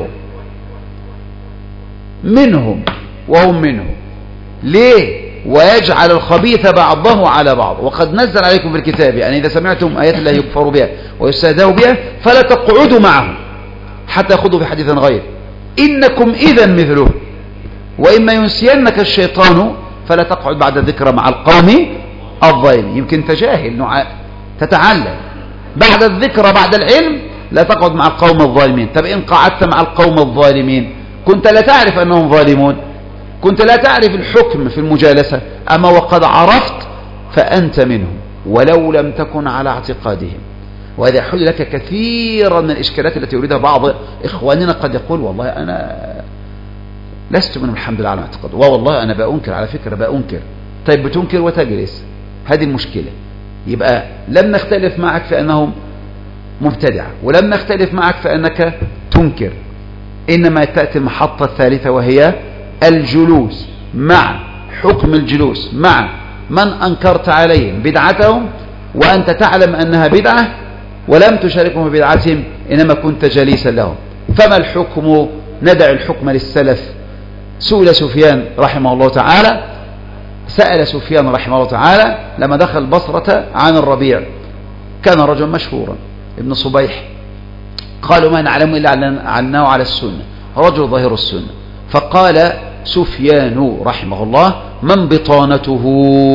منهم وهم منه. ليه؟ ويجعل الخبيث بعضه على بعض. وقد نزل عليكم في الكتاب يعني إذا سمعتم آيات الله يكفر بها ويستهزأ بها فلا تقعدوا معهم حتى يخوضوا في حديث غير إنكم إذا مثله وإما ينسينك الشيطان فلا تقعد بعد الذكرى مع القوم الظالمين. يمكن تجاهل تتعلم بعد الذكرى بعد العلم لا تقعد مع القوم الظالمين. طب إن قعدت مع القوم الظالمين كنت لا تعرف أنهم ظالمون، كنت لا تعرف الحكم في المجالسة، أما وقد عرفت فأنت منهم ولو لم تكن على اعتقادهم. وهذا يحل لك كثيرا من الإشكالات التي يريدها بعض إخواننا. قد يقول والله أنا لست منهم الحمد لله على اعتقاد، والله أنا بأنكر على فكرة بأنكر. طيب بتنكر وتجلس، هذه المشكلة. يبقى لم نختلف معك في أنهم مبتدعة ولم نختلف معك في أنك تنكر، إنما تأتي المحطة الثالثة وهي الجلوس مع حكم الجلوس مع من أنكرت عليهم بدعتهم وأنت تعلم أنها بدعة ولم تشاركهم بدعتهم إنما كنت جليسا لهم. فما الحكم؟ ندع الحكم للسلف. سئل سفيان رحمه الله تعالى، سأل سفيان رحمه الله تعالى لما دخل البصرة عن الربيع، كان رجل مشهورا ابن صبيح، قالوا ما نعلم إلا عنه على السنة، رجل ظاهر السنة. فقال سفيان رحمه الله من بطانته؟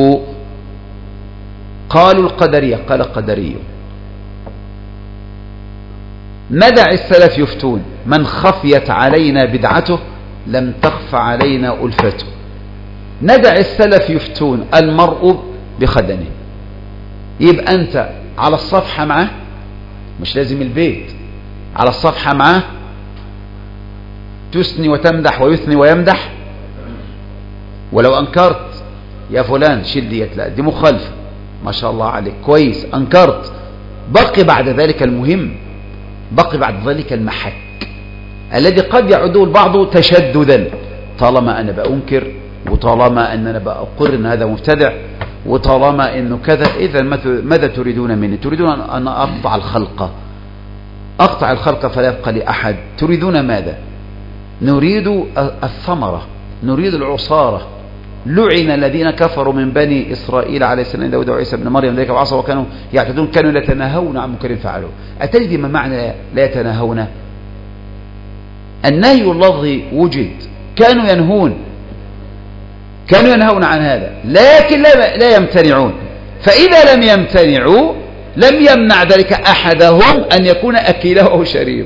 قالوا القدرية. قال قدري. ندع السلف يفتون من خفيت علينا بدعته لم تخف علينا ألفته. ندع السلف يفتون المرء بخدنه. يبقى أنت على الصفحة معه، مش لازم البيت، على الصفحة معه تثني وتمدح ويثني ويمدح، ولو أنكرت يا فلان شيل ديت، لا دي مخالفة، ما شاء الله عليك كويس أنكرت، بقي بعد ذلك المهم، بقي بعد ذلك المحك الذي قد يعده البعض تشددا. طالما أنا بأنكر وطالما أن أنا بأقر أن هذا مبتدع وطالما أنه كذا، إذا ماذا تريدون مني؟ تريدون أن أقطع الخلق، أقطع الخلق فلا يبقى لأحد. تريدون ماذا؟ نريد الثمرة، نريد العصارة. لعن الذين كفروا من بني إسرائيل عليه السلام داود وعيسى بن مريم ذلك وعصوا وكانوا يعتدون كانوا لا يتناهون عن منكر فعلوه. أتجد ما معنى لا يتناهون؟ النهي اللفظي وجد، كانوا ينهون عن هذا لكن لا يمتنعون. فإذا لم يمتنعوا لم يمنع ذلك أحدهم أن يكون أكيله أو شريب.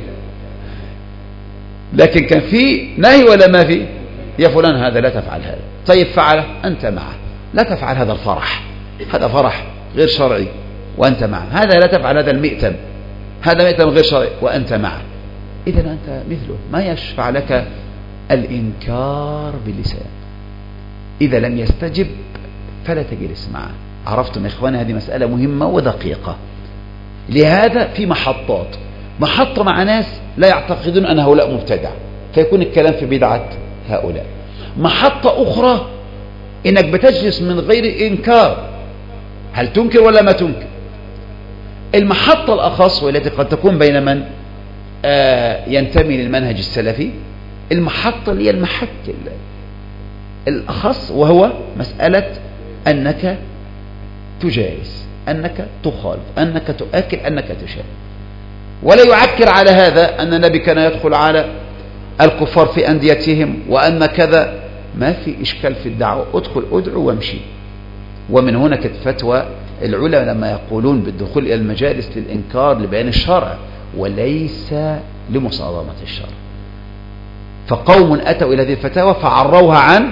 لكن كان في نهي ولا ما في؟ يا فلان هذا لا تفعل هذا، طيب فعله أنت معه، لا تفعل هذا الفرح، هذا فرح غير شرعي وأنت معه، هذا لا تفعل هذا المئتم، هذا مئتم غير شرعي وأنت معه. إذا أنت مثله، ما يشفع لك الإنكار باللسان. إذا لم يستجب فلا تجلس معه. عرفتم يا إخواني؟ هذه مسألة مهمة ودقيقة. لهذا في محطات محطة مع ناس لا يعتقدون أن هؤلاء مبتدع، فيكون الكلام في بدعة هؤلاء. محطة أخرى إنك بتجلس من غير إنكار، هل تنكر ولا ما تنكر؟ المحطة الأخص والتي قد تكون بين من ينتمي للمنهج السلفي، المحطة اللي هي المحك الأخص، وهو مسألة أنك تجالس، أنك تخالف، أنك تؤكد، أنك تشاهد. ولا يعكر على هذا أن النبي كان يدخل على الكفار في أنديتهم وأن كذا، ما في إشكال في الدعوة، ادعو وامشي. ومن هنا كانت فتوى العلماء لما يقولون بالدخول إلى المجالس للإنكار لبيان الشرع وليس لمصادمة الشرع. فقوم أتوا إلى هذه الفتاوى فعروها عن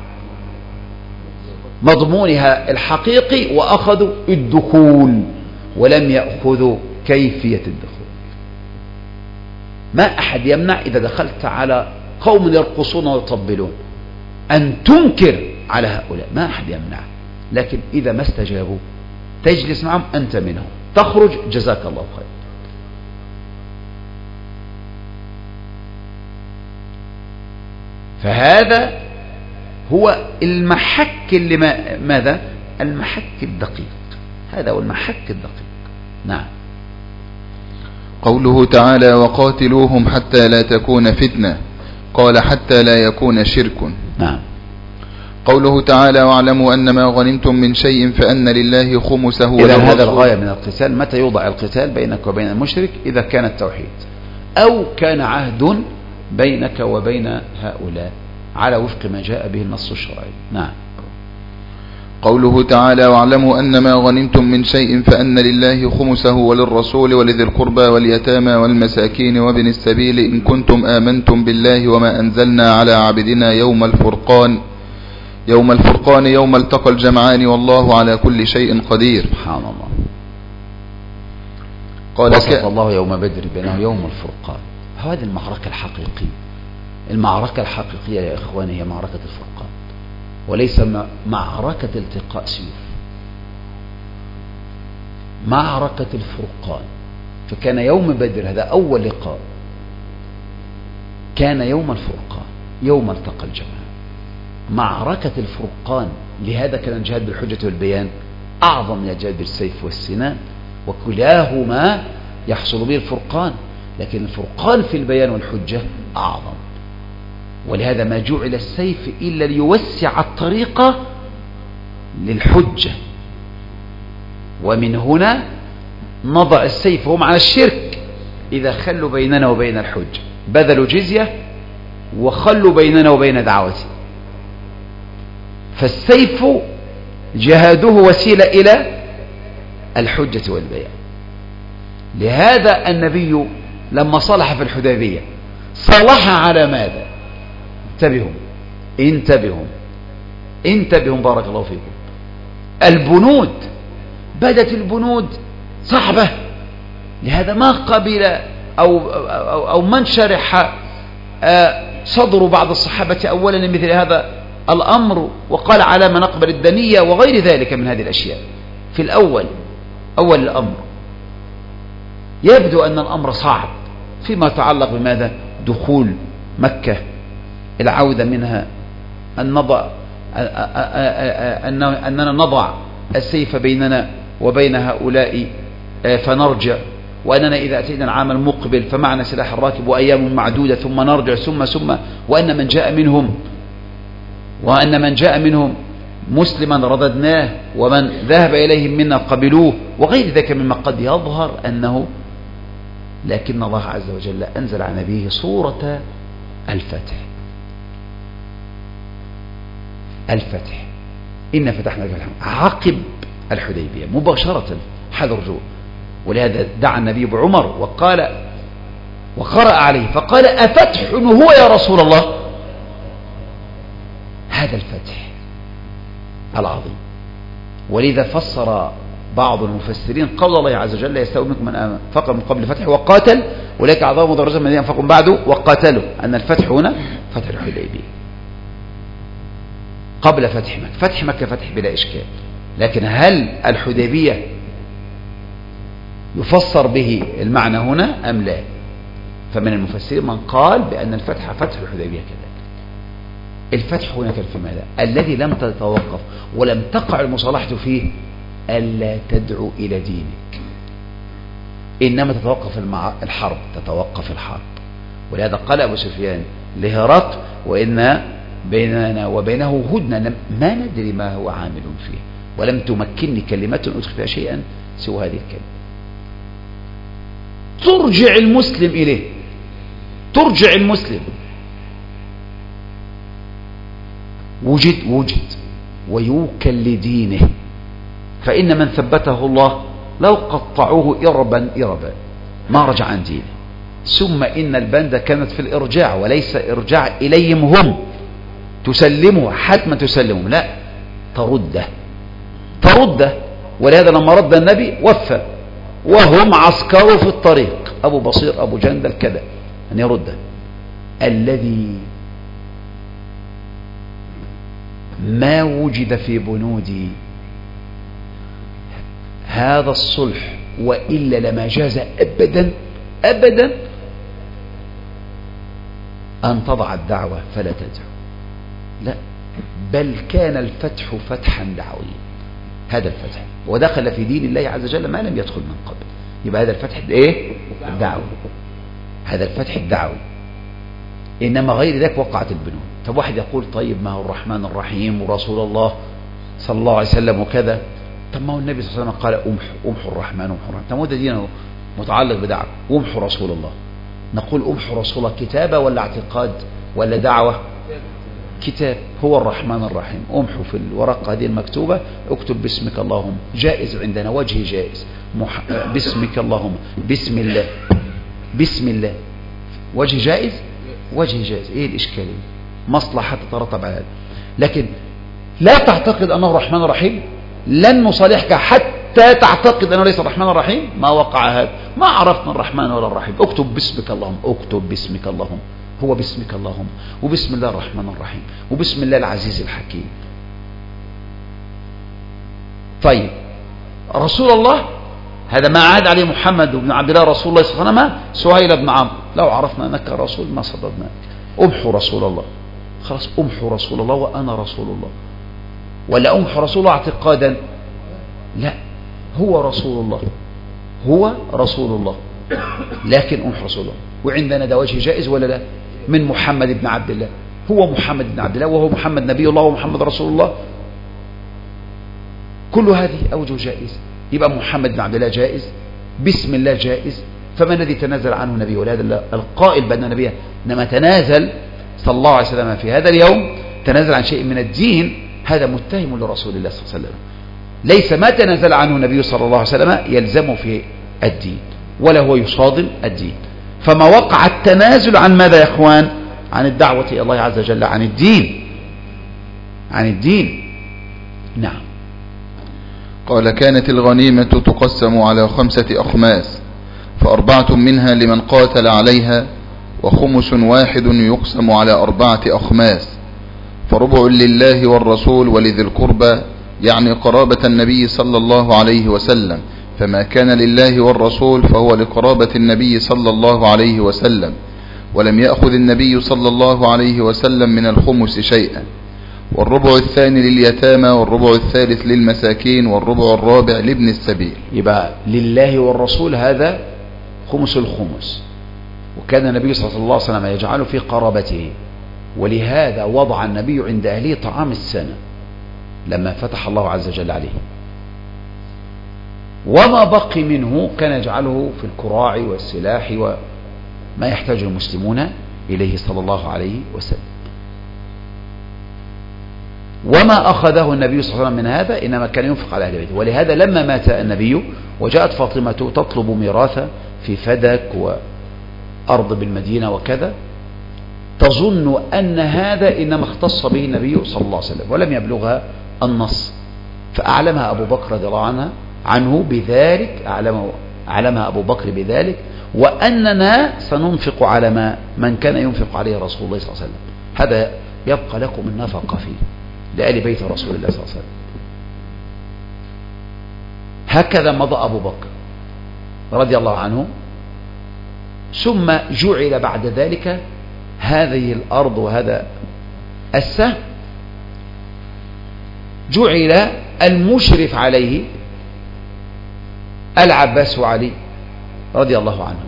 مضمونها الحقيقي وأخذوا الدخول ولم يأخذوا كيفية الدخول. ما أحد يمنع إذا دخلت على قوم يرقصون ويطبلون أن تنكر على هؤلاء، ما أحد يمنع، لكن إذا ما استجابوا تجلس معهم أنت منهم، تخرج جزاك الله خير. فهذا هو المحك اللي ماذا؟ المحك الدقيق، هذا هو المحك الدقيق. نعم. قوله تعالى وقاتلوهم حتى لا تكون فتنة، قال حتى لا يكون شرك. نعم. قوله تعالى واعلموا أن ما غنمتم من شيء فأن لله خمسه. إذا هذا الغاية من القتال. متى يوضع القتال بينك وبين المشرك؟ إذا كان التوحيد أو كان عهد بينك وبين هؤلاء على وفق ما جاء به النص الشرعي. نعم. قوله تعالى واعلموا أن ما غنمتم من شيء فأن لله خمسه وللرسول ولذي القربى واليتامى والمساكين وابن السبيل إن كنتم آمنتم بالله وما أنزلنا على عبدنا يوم الفرقان يوم التقى الجمعان والله على كل شيء قدير. سبحان الله. قال وصف الله يوم بدر بأنه يوم الفرقان. هذه المعركة الحقيقية. المعركة الحقيقية يا إخواني هي معركة الفرقان، وليس معركة التقاء سيوف، معركة الفرقان. فكان يوم بدر هذا أول لقاء، كان يوم الفرقان يوم التقى الجمعان، معركة الفرقان. لهذا كان الجهاد بالحجة والبيان أعظم من الجهاد بالسيف والسنان، وكلاهما يحصل به الفرقان، لكن الفرقان في البيان والحجة أعظم. ولهذا ما جعل السيف إلا ليوسع الطريقة للحجة. ومن هنا نضع السيف هم على الشرك إذا خلوا بيننا وبين الحجة، بذلوا جزية وخلوا بيننا وبين دعوتي. فالسيف جهاده وسيلة إلى الحجة والبيان. لهذا النبي لما صلح في الحديبية صلح على ماذا؟ انتبهوا بارك الله فيكم. البنود بدت البنود صعبة، لهذا ما قبل أو من شرح صدر بعض الصحابة أولا لمثل هذا الأمر، وقال على ما نقبل الدنية وغير ذلك من هذه الأشياء. في أول الأمر يبدو أن الأمر صعب فيما يتعلق بماذا؟ دخول مكة، العودة منها، أننا نضع السيف بيننا وبين هؤلاء فنرجع، وأننا إذا أتينا العام المقبل فمعنا سلاح الراكب وأيام معدودة ثم نرجع ثم وأن من جاء منهم مسلما رددناه ومن ذهب إليهم منا قبلوه وغير ذلك مما قد يظهر أنه. لكن الله عز وجل أنزل على نبيه سورة الفتح. إن فتحنا لك الفتح عقب الحديبية مباشرة حذر رجوع. ولهذا دعا النبي بعمر وقرأ عليه فقال أفتح هو يا رسول الله؟ هذا الفتح العظيم. ولذا فسر بعض المفسرين قول الله عز وجل يستوي منكم من أنفق من قبل الفتح وقاتل أولئك أعظم درجة من الذين أنفقوا بعده وقاتلوا، أن الفتح هنا فتح الحديبية قبل فتح مكة. فتح مكة فتح بلا إشكال، لكن هل الحديبية يفسر به المعنى هنا أم لا؟ فمن المفسرين من قال بأن الفتح فتح الحديبية كذلك. الفتح هنا كان في ماذا؟ الذي لم تتوقف ولم تقع المصالحة فيه ألا تدعو إلى دينك، إنما تتوقف الحرب، تتوقف الحرب. ولهذا قال أبو سفيان لهرقل: وإن بيننا وبينه هدنة ما ندري ما هو عامل فيه، ولم تمكنني كلمة أدخل فيها شيئا سوى هذه الكلمة. ترجع المسلم إليه، ترجع المسلم، وجد ويوكل لدينه، فإن من ثبته الله لو قطعوه إربا ما رجع عن دينه. ثم إن البند كانت في الإرجاع وليس إرجاع إليهم هم، تسلمه حتما تسلمهم، لا ترده. ولهذا لما رد النبي وفى وهم عسكروا في الطريق، أبو بصير أبو جندل كذا أن يرده. الذي ما وجد في بنود هذا الصلح وإلا لما جاز أبدا أن تضع الدعوة فلا تدعو، لا، بل كان الفتح فتحا دعويا. هذا الفتح ودخل في دين الله عز وجل ما لم يدخل من قبل. يبقى هذا الفتح الدعوي، هذا الفتح الدعوي. إنما غير ذلك وقعت البنود. طب واحد يقول طيب ما هو الرحمن الرحيم ورسول الله صلى الله عليه وسلم وكذا، طب ما هو النبي صلى الله عليه وسلم قال أمحوا الرحمن. طب ما ده دينه متعلق بدعوة. أمحوا رسول الله، نقول أمحوا رسول الله كتابة ولا اعتقاد ولا دعوة؟ كتاب. هو الرحمن الرحيم، أمحوا في الورقة هذه المكتوبة اكتب باسمك اللهم، جائز عندنا، وجه جائز، باسمك اللهم، بسم الله وجه جائز، ايه الإشكالية؟ مصلحة تترتب على هذا. لكن لا تعتقد أنه الرحمن الرحيم، لن نصالحك حتى تعتقد أنه ليس الرحمن الرحيم. ما وقع هذا، ما عرفنا الرحمن ولا الرحيم. اكتب باسمك اللهم، هو باسمك اللهم، وبسم الله الرحمن الرحيم، وبسم الله العزيز الحكيم. طيب رسول الله هذا ما عاد عليه محمد بن عبد الله رسول الله صلى الله عليه وسلم سهيل بن عمرو، لو عرفنا أنك رسول ما صددنا. أمحوا رسول الله، خلاص أمحوا رسول الله وأنا رسول الله. ولا أمحوا رسول الله اعتقادا، لا، هو رسول الله لكن أمحوا رسول الله. وعندنا ده وجه جائز ولا لا؟ من محمد بن عبد الله، هو محمد بن عبد الله وهو محمد نبي الله ومحمد رسول الله، كل هذه أوجه جائز. يبقى محمد بن عبد الله جائز، بسم الله جائز. فما الذي تنازل عنه النبي؟ ولهذا القائل بأن النبي إنما تنازل صلى الله عليه وسلم في هذا اليوم تنازل عن شيء من الدين، هذا متهم لرسول الله صلى الله عليه وسلم. ليس ما تنازل عنه النبي صلى الله عليه وسلم يلزمه في الدين ولا هو يصادم الدين. فما وقع التنازل عن ماذا يا اخوان؟ عن الدعوة إلى الله عز وجل، عن الدين. نعم. قال: كانت الغنيمة تقسم على 5 أخماس، ف4 منها لمن قاتل عليها، وخمس واحد يقسم على 4 أخماس، فربع لله والرسول ولذي القربى، يعني قرابة النبي صلى الله عليه وسلم، فما كان لله والرسول فهو لقرابة النبي صلى الله عليه وسلم، ولم يأخذ النبي صلى الله عليه وسلم من الخمس شيئا. والربع الثاني لليتامى، والربع الثالث للمساكين، والربع الرابع لابن السبيل. يبقى لله والرسول هذا خمس الخمس، وكان النبي صلى الله عليه وسلم يجعله في قرابته، ولهذا وضع النبي عند أهله طعام السنة لما فتح الله عز وجل عليه، وما بقي منه كان يجعله في الكراع والسلاح وما يحتاج المسلمون إليه صلى الله عليه وسلم. وما أخذه النبي صلى الله عليه وسلم من هذا إنما كان ينفق على أهل بيته. ولهذا لما مات النبي وجاءت فاطمة تطلب ميراثا في فدك وأرض بالمدينة وكذا، تظن أن هذا إنما اختص به النبي صلى الله عليه وسلم ولم يبلغها النص، فأعلمها أبو بكر رضي الله عنه بذلك، أعلمها أبو بكر بذلك، وأننا سننفق على من كان ينفق عليه رسول الله صلى الله عليه وسلم، هذا يبقى لكم النفقة فيه لآل بيت رسول الله صلى الله عليه وسلم. هكذا مضى أبو بكر رضي الله عنه. ثم جعل بعد ذلك هذه الأرض وهذا السهم جعل المشرف عليه العباس وعلي رضي الله عنهما.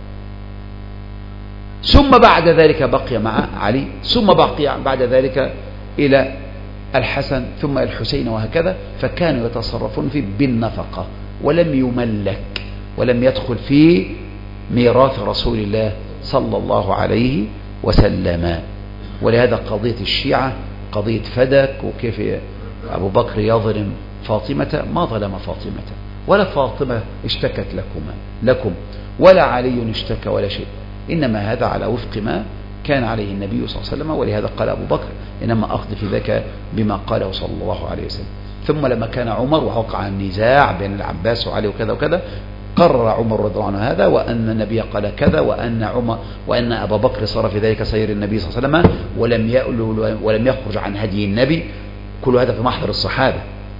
ثم بعد ذلك بقي مع علي، ثم بقي بعد ذلك إلى الحسن، ثم الحسين، وهكذا. فكانوا يتصرفون فيه بالنفقة، ولم يملك ولم يدخل في ميراث رسول الله صلى الله عليه وسلم. ولهذا قضية الشيعة قضية فدك، وكيف أبو بكر يظلم فاطمة. ما ظلم فاطمة، ولا فاطمة اشتكت لكم، ولا علي اشتكى ولا شيء، إنما هذا على وفق ما كان عليه النبي صلى الله عليه وسلم. ولهذا قال أبو بكر: إنما أخذ في ذاك بما قاله صلى الله عليه وسلم. ثم لما كان عمر ووقع النزاع بين العباس وعلي وكذا وكذا، قرر عمر رضي الله عنه هذا، وأن النبي قال كذا، وأن أبا بكر صار في ذلك سير النبي صلى الله عليه وسلم، ولم يخرج عن هدي النبي. كل هذا في محضر الصحابة،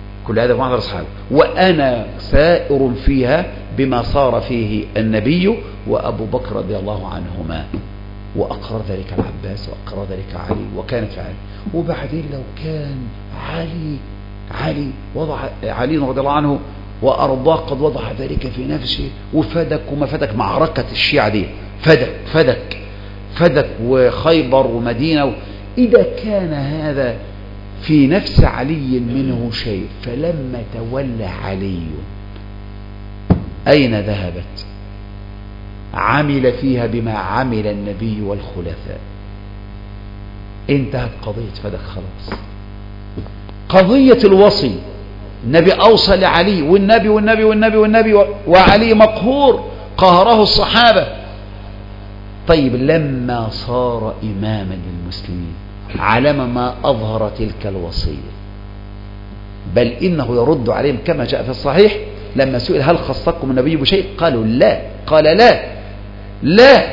وأنا سائر فيها بما صار فيه النبي وأبو بكر رضي الله عنهما. وأقر ذلك العباس وأقر ذلك علي، وكانت علي. وبعدين لو كان علي رضي الله عنه وأرضاه قد وضع ذلك في نفسه وفدك، وما فدك معركة الشيعة دي، فدك وخيبر ومدينة. إذا كان هذا في نفس علي منه شيء، فلما تولى علي أين ذهبت؟ عمل فيها بما عمل النبي والخلفاء. انتهت قضية فدك خلاص. قضية الوصي، النبي أوصى لعلي، والنبي وعلي مقهور، قهره الصحابة. طيب لما صار إماما للمسلمين علم ما أظهر تلك الوصية، بل إنه يرد عليهم كما جاء في الصحيح لما سئل: هل خصكم النبي بشيء؟ قالوا لا. قال لا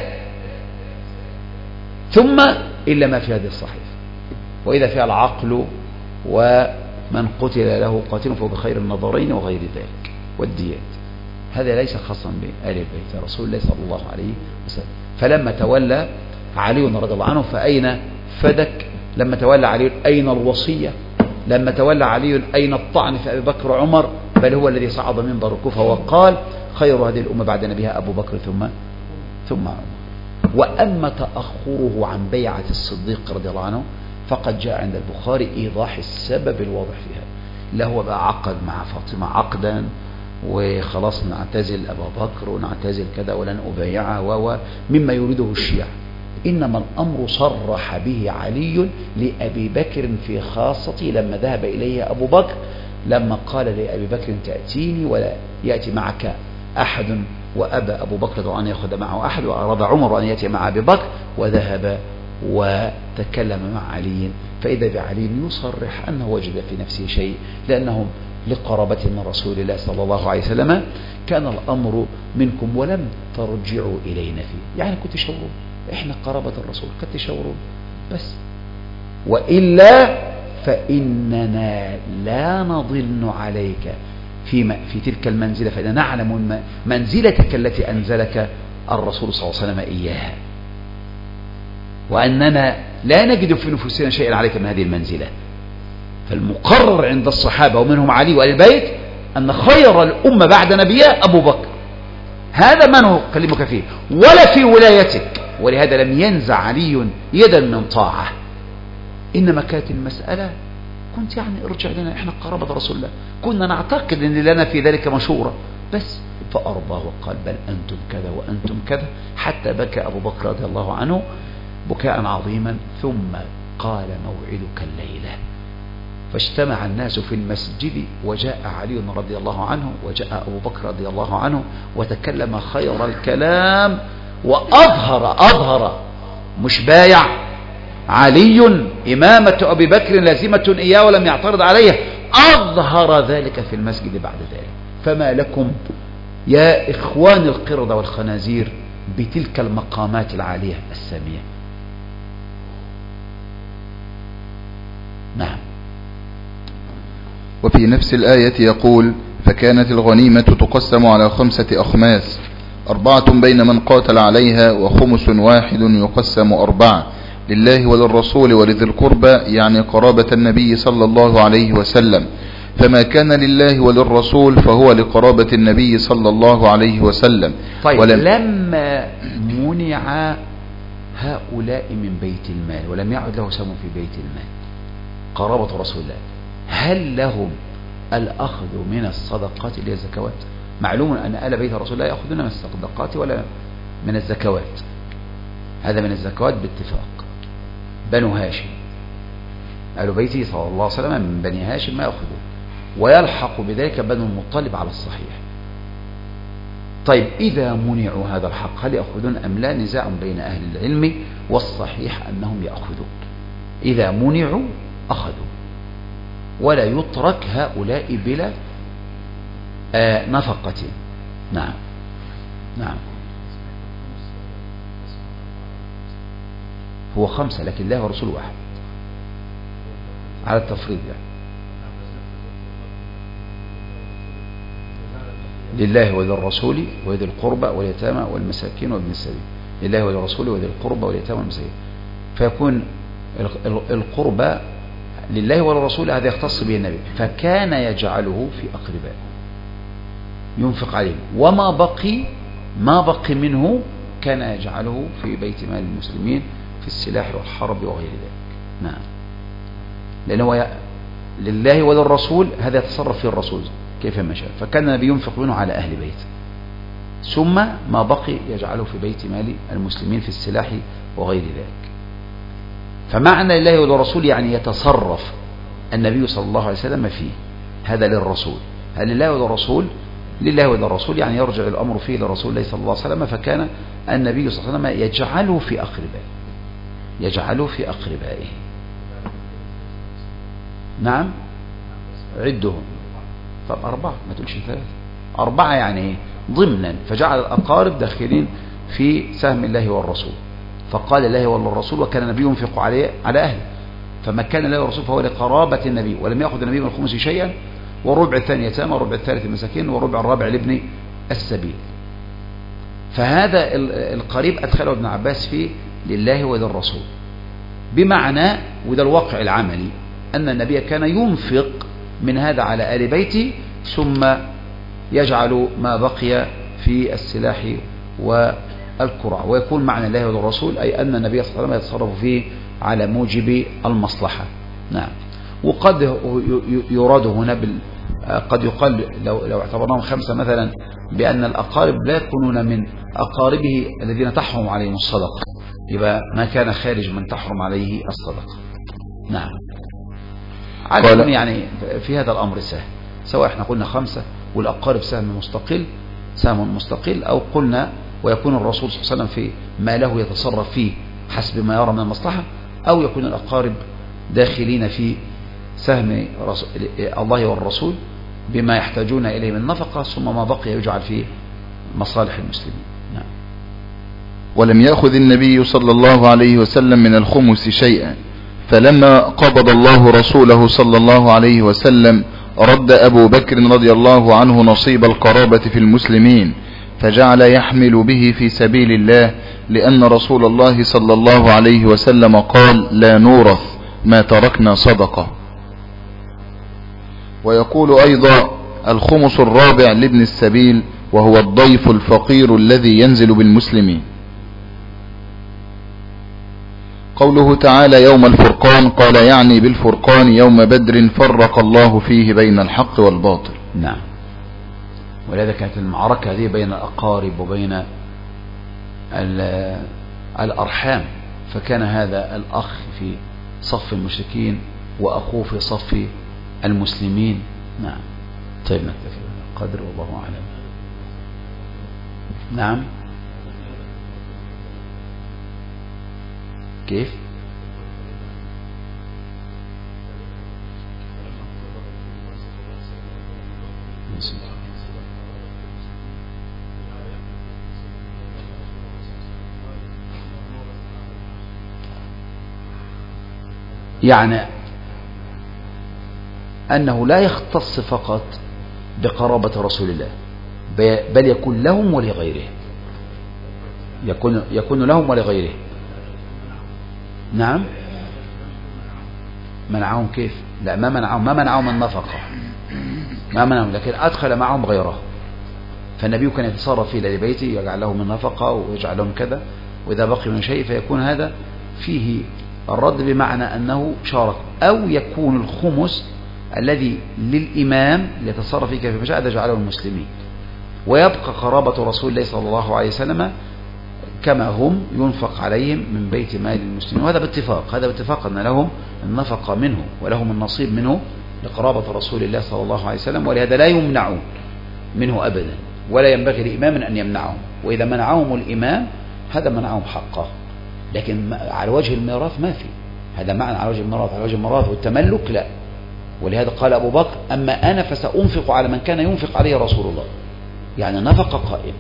ثم إلا ما في هذه الصحيفة، وإذا فيها العقل ومن قتل له قاتل فهو بخير النظرين وغير ذلك والديات. هذا ليس خاصا بآل البيت رسول الله صلى الله عليه وسلم. فلما تولى علي رضي الله عنه فأين فدك؟ لما تولى علي أين الوصية؟ لما تولى علي أين الطعن في أبي بكر وعمر؟ بل هو الذي صعد منبر الكوفة وقال: خير هذه الأمة بعد نبيها أبو بكر ثم عمر. وأما تأخره عن بيعة الصديق رضي الله عنه فقد جاء عند البخاري إيضاح السبب الواضح فيها. لا هو بقى عقد مع فاطمة عقدا وخلاص نعتزل أبا بكر ونعتزل كذا ولن أبايعها مما يريده الشيعة، إنما الأمر صرح به علي لأبي بكر في خاصته لما ذهب إليه أبو بكر، لما قال لأبي بكر: تأتيني ولا يأتي معك أحد، وأبى أبو بكر أن يأخذ معه أحد، وأراد عمر أن يأتي مع أبي بكر، وذهب وتكلم مع علي. فإذا بعلي يصرح أنه وجد في نفسه شيء، لأنهم لقرابة من رسول الله صلى الله عليه وسلم كان الأمر منكم ولم ترجعوا إلينا فيه. يعني كنت تشورون، إحنا قرابة الرسول كنت تشورون بس، وإلا فإننا لا نضن عليك في تلك المنزلة، فإننا نعلم منزلتك التي أنزلك الرسول صلى الله عليه وسلم إياها، وأننا لا نجد في نفوسنا شيئا عليك من هذه المنزلة. فالمقرر عند الصحابة ومنهم علي وآل البيت أن خير الأمة بعد نبيها أبو بكر، هذا ما نكلمك فيه ولا في ولايتك. ولهذا لم ينزع علي يدا من طاعة، إنما كانت المسألة كنت يعني ارجع لنا، إحنا قرابة رسول الله، كنا نعتقد أن لنا في ذلك مشورة بس. فأرضاه وقال: بل أنتم كذا وأنتم كذا، حتى بكى أبو بكر رضي الله عنه بكاء عظيما، ثم قال: موعدك الليلة. فاجتمع الناس في المسجد، وجاء علي رضي الله عنه وجاء أبو بكر رضي الله عنه، وتكلم خير الكلام وأظهر مش بايع علي إمامة أبي بكر لازمة إياه ولم يعترض عليه، أظهر ذلك في المسجد بعد ذلك. فما لكم يا إخوان القردة والخنازير بتلك المقامات العالية السامية؟ نعم. وفي نفس الآية يقول: فكانت الغنيمة تقسم على 5 أخماس، 4 بين من قاتل عليها، وخمس واحد يقسم 4 لله وللرسول ولذي القربى، يعني قرابة النبي صلى الله عليه وسلم. فما كان لله وللرسول فهو لقرابة النبي صلى الله عليه وسلم. طيب لما منع هؤلاء من بيت المال ولم يعد له سهم في بيت المال قرابة رسول الله، هل لهم الأخذ من الصدقات اللي هي الزكوات؟ معلوم أن آل بيت رسول الله يأخذون من الصدقات ولا من الزكوات، هذا من الزكوات باتفاق. بنو هاشم آل بيته صلى الله عليه وسلم من بني هاشم ما يأخذون، ويلحق بذلك بنو المطلب على الصحيح. طيب إذا منعوا هذا الحق هل يأخذون أم لا؟ نزاع بين أهل العلم، والصحيح أنهم يأخذون. إذا منعوا أخذوا، ولا يترك هؤلاء بلا نفقة. نعم نعم، هو 5 لكن الله ورسوله 1 على التفريض يعني. لله وللرسول وذي القربى واليتامى والمساكين وابن السبيل. لله وللرسول وذي القربى واليتامى والمساكين، فيكون القربى لله وللرسول هذا يختص به النبي، فكان يجعله في أقربائه ينفق عليهم، وما بقي منه كان يجعله في بيت مال المسلمين في السلاح والحرب وغير ذلك. نعم، لأنه لله وللرسول هذا يتصرف فيه الرسول كيف ما شاء، فكان النبي ينفق منه على أهل بيته، ثم ما بقي يجعله في بيت مال المسلمين في السلاح وغير ذلك. فمعنى لله وللرسول يعني يتصرف النبي صلى الله عليه وسلم فيه، هذا للرسول. هل لله وللرسول؟ لله وللرسول يعني يرجع الأمر فيه لرسول الله صلى الله عليه وسلم، فكان النبي صلى الله عليه وسلم يجعله في أقربائه، يجعله في أقربائه. نعم، عدهم. طب 4، ما تقولش 3. 4 يعني ايه؟ ضمنا، فجعل الأقارب داخلين في سهم الله والرسول، فقال الله والرسول، وكان النبي ينفق على أهله، فما كان الله والرسول فهو لقرابة النبي، ولم يأخذ النبي من الخمس شيئا، والربع الثاني يتامى، والربع الثالث مساكين، والربع الرابع لابن السبيل. فهذا القريب أدخله ابن عباس فيه لله وللرسول، بمعنى، وده الواقع العملي، أن النبي كان ينفق من هذا على آل بيته، ثم يجعل ما بقي في السلاح والقرع، ويكون معنى الله وللرسول أي أن النبي صلى الله عليه وسلم يتصرف فيه على موجب المصلحة. نعم. وقد يراد هنا قد يقال لو اعتبرناهم 5 مثلا بأن الأقارب لا يكونون من أقاربه الذين تحرم عليهم الصدقة، يبقى ما كان خارج من تحرم عليه الصدقة. نعم، على يعني في هذا الأمر سهل، سواء احنا قلنا 5 والأقارب سهم مستقل، أو قلنا ويكون الرسول صلى الله عليه وسلم في ما له يتصرف فيه حسب ما يرى من المصلحة، أو يكون الأقارب داخلين في سهم الله والرسول بما يحتاجون إليه من نفقة، ثم ما بقي يجعل في مصالح المسلمين. نعم. ولم يأخذ النبي صلى الله عليه وسلم من الخمس شيئا، فلما قبض الله رسوله صلى الله عليه وسلم رد أبو بكر رضي الله عنه نصيب القرابة في المسلمين، فجعل يحمل به في سبيل الله، لأن رسول الله صلى الله عليه وسلم قال: لا نورث ما تركنا صدقة. ويقول أيضا: الخمس الرابع لابن السبيل، وهو الضيف الفقير الذي ينزل بالمسلمين. قوله تعالى: يوم الفرقان، قال يعني بالفرقان يوم بدر فرق الله فيه بين الحق والباطل. نعم، ولذا كانت المعركة هذه بين الأقارب وبين الأرحام، فكان هذا الأخ في صف المشركين وأخوه في صف المسلمين. نعم. طيب نكتفي بهذا القدر والله أعلم. نعم. كيف؟ يعني أنه لا يختص فقط بقرابة رسول الله، بل يكون لهم ولغيرهم، يكون لهم ولغيرهم. نعم. منعهم كيف؟ لا، ما منعهم النفقة، ما منعهم، لكن أدخل معهم غيره. فالنبي كان يتصرف في أهل بيته، يجعل لهم النفقة ويجعل لهم كذا، وإذا بقي من شيء فيكون هذا فيه الرد بمعنى أنه شارك، أو يكون الخمس الذي للإمام يتصرف فيه كيف شاء جعله المسلمين، ويبقى قرابة رسول الله صلى الله عليه وسلم كما هم ينفق عليهم من بيت مال المسلمين. وهذا باتفاق أن لهم النفقة منه ولهم النصيب منه لقرابة رسول الله صلى الله عليه وسلم، ولهذا لا يمنعون منه أبدا، ولا ينبغي لإمام أن يمنعهم، وإذا منعهم الإمام هذا منعهم حقه. لكن على وجه الميراث ما في هذا معنى، على وجه الميراث والتملك لا. ولهذا قال أبو بكر: أما أنا فسأنفق على من كان ينفق عليه رسول الله، يعني نفقة قائمة،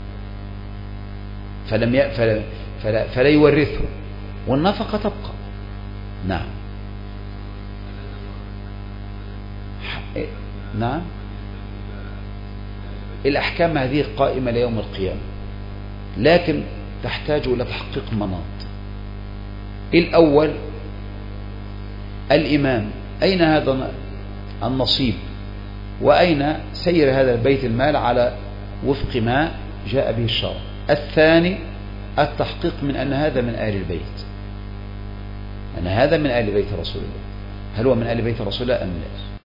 فلا يورثه، والنفقة تبقى. نعم. نعم. الأحكام هذه قائمة ليوم القيامة، لكن تحتاج إلى تحقيق مناط. الأول الإمام، أين هذا النصيب، وأين سير هذا البيت المال على وفق ما جاء به الشرع. الثاني التحقيق من أن هذا من آل البيت، أن هذا من آل بيت رسول الله، هل هو من آل بيت رسول الله أم لا.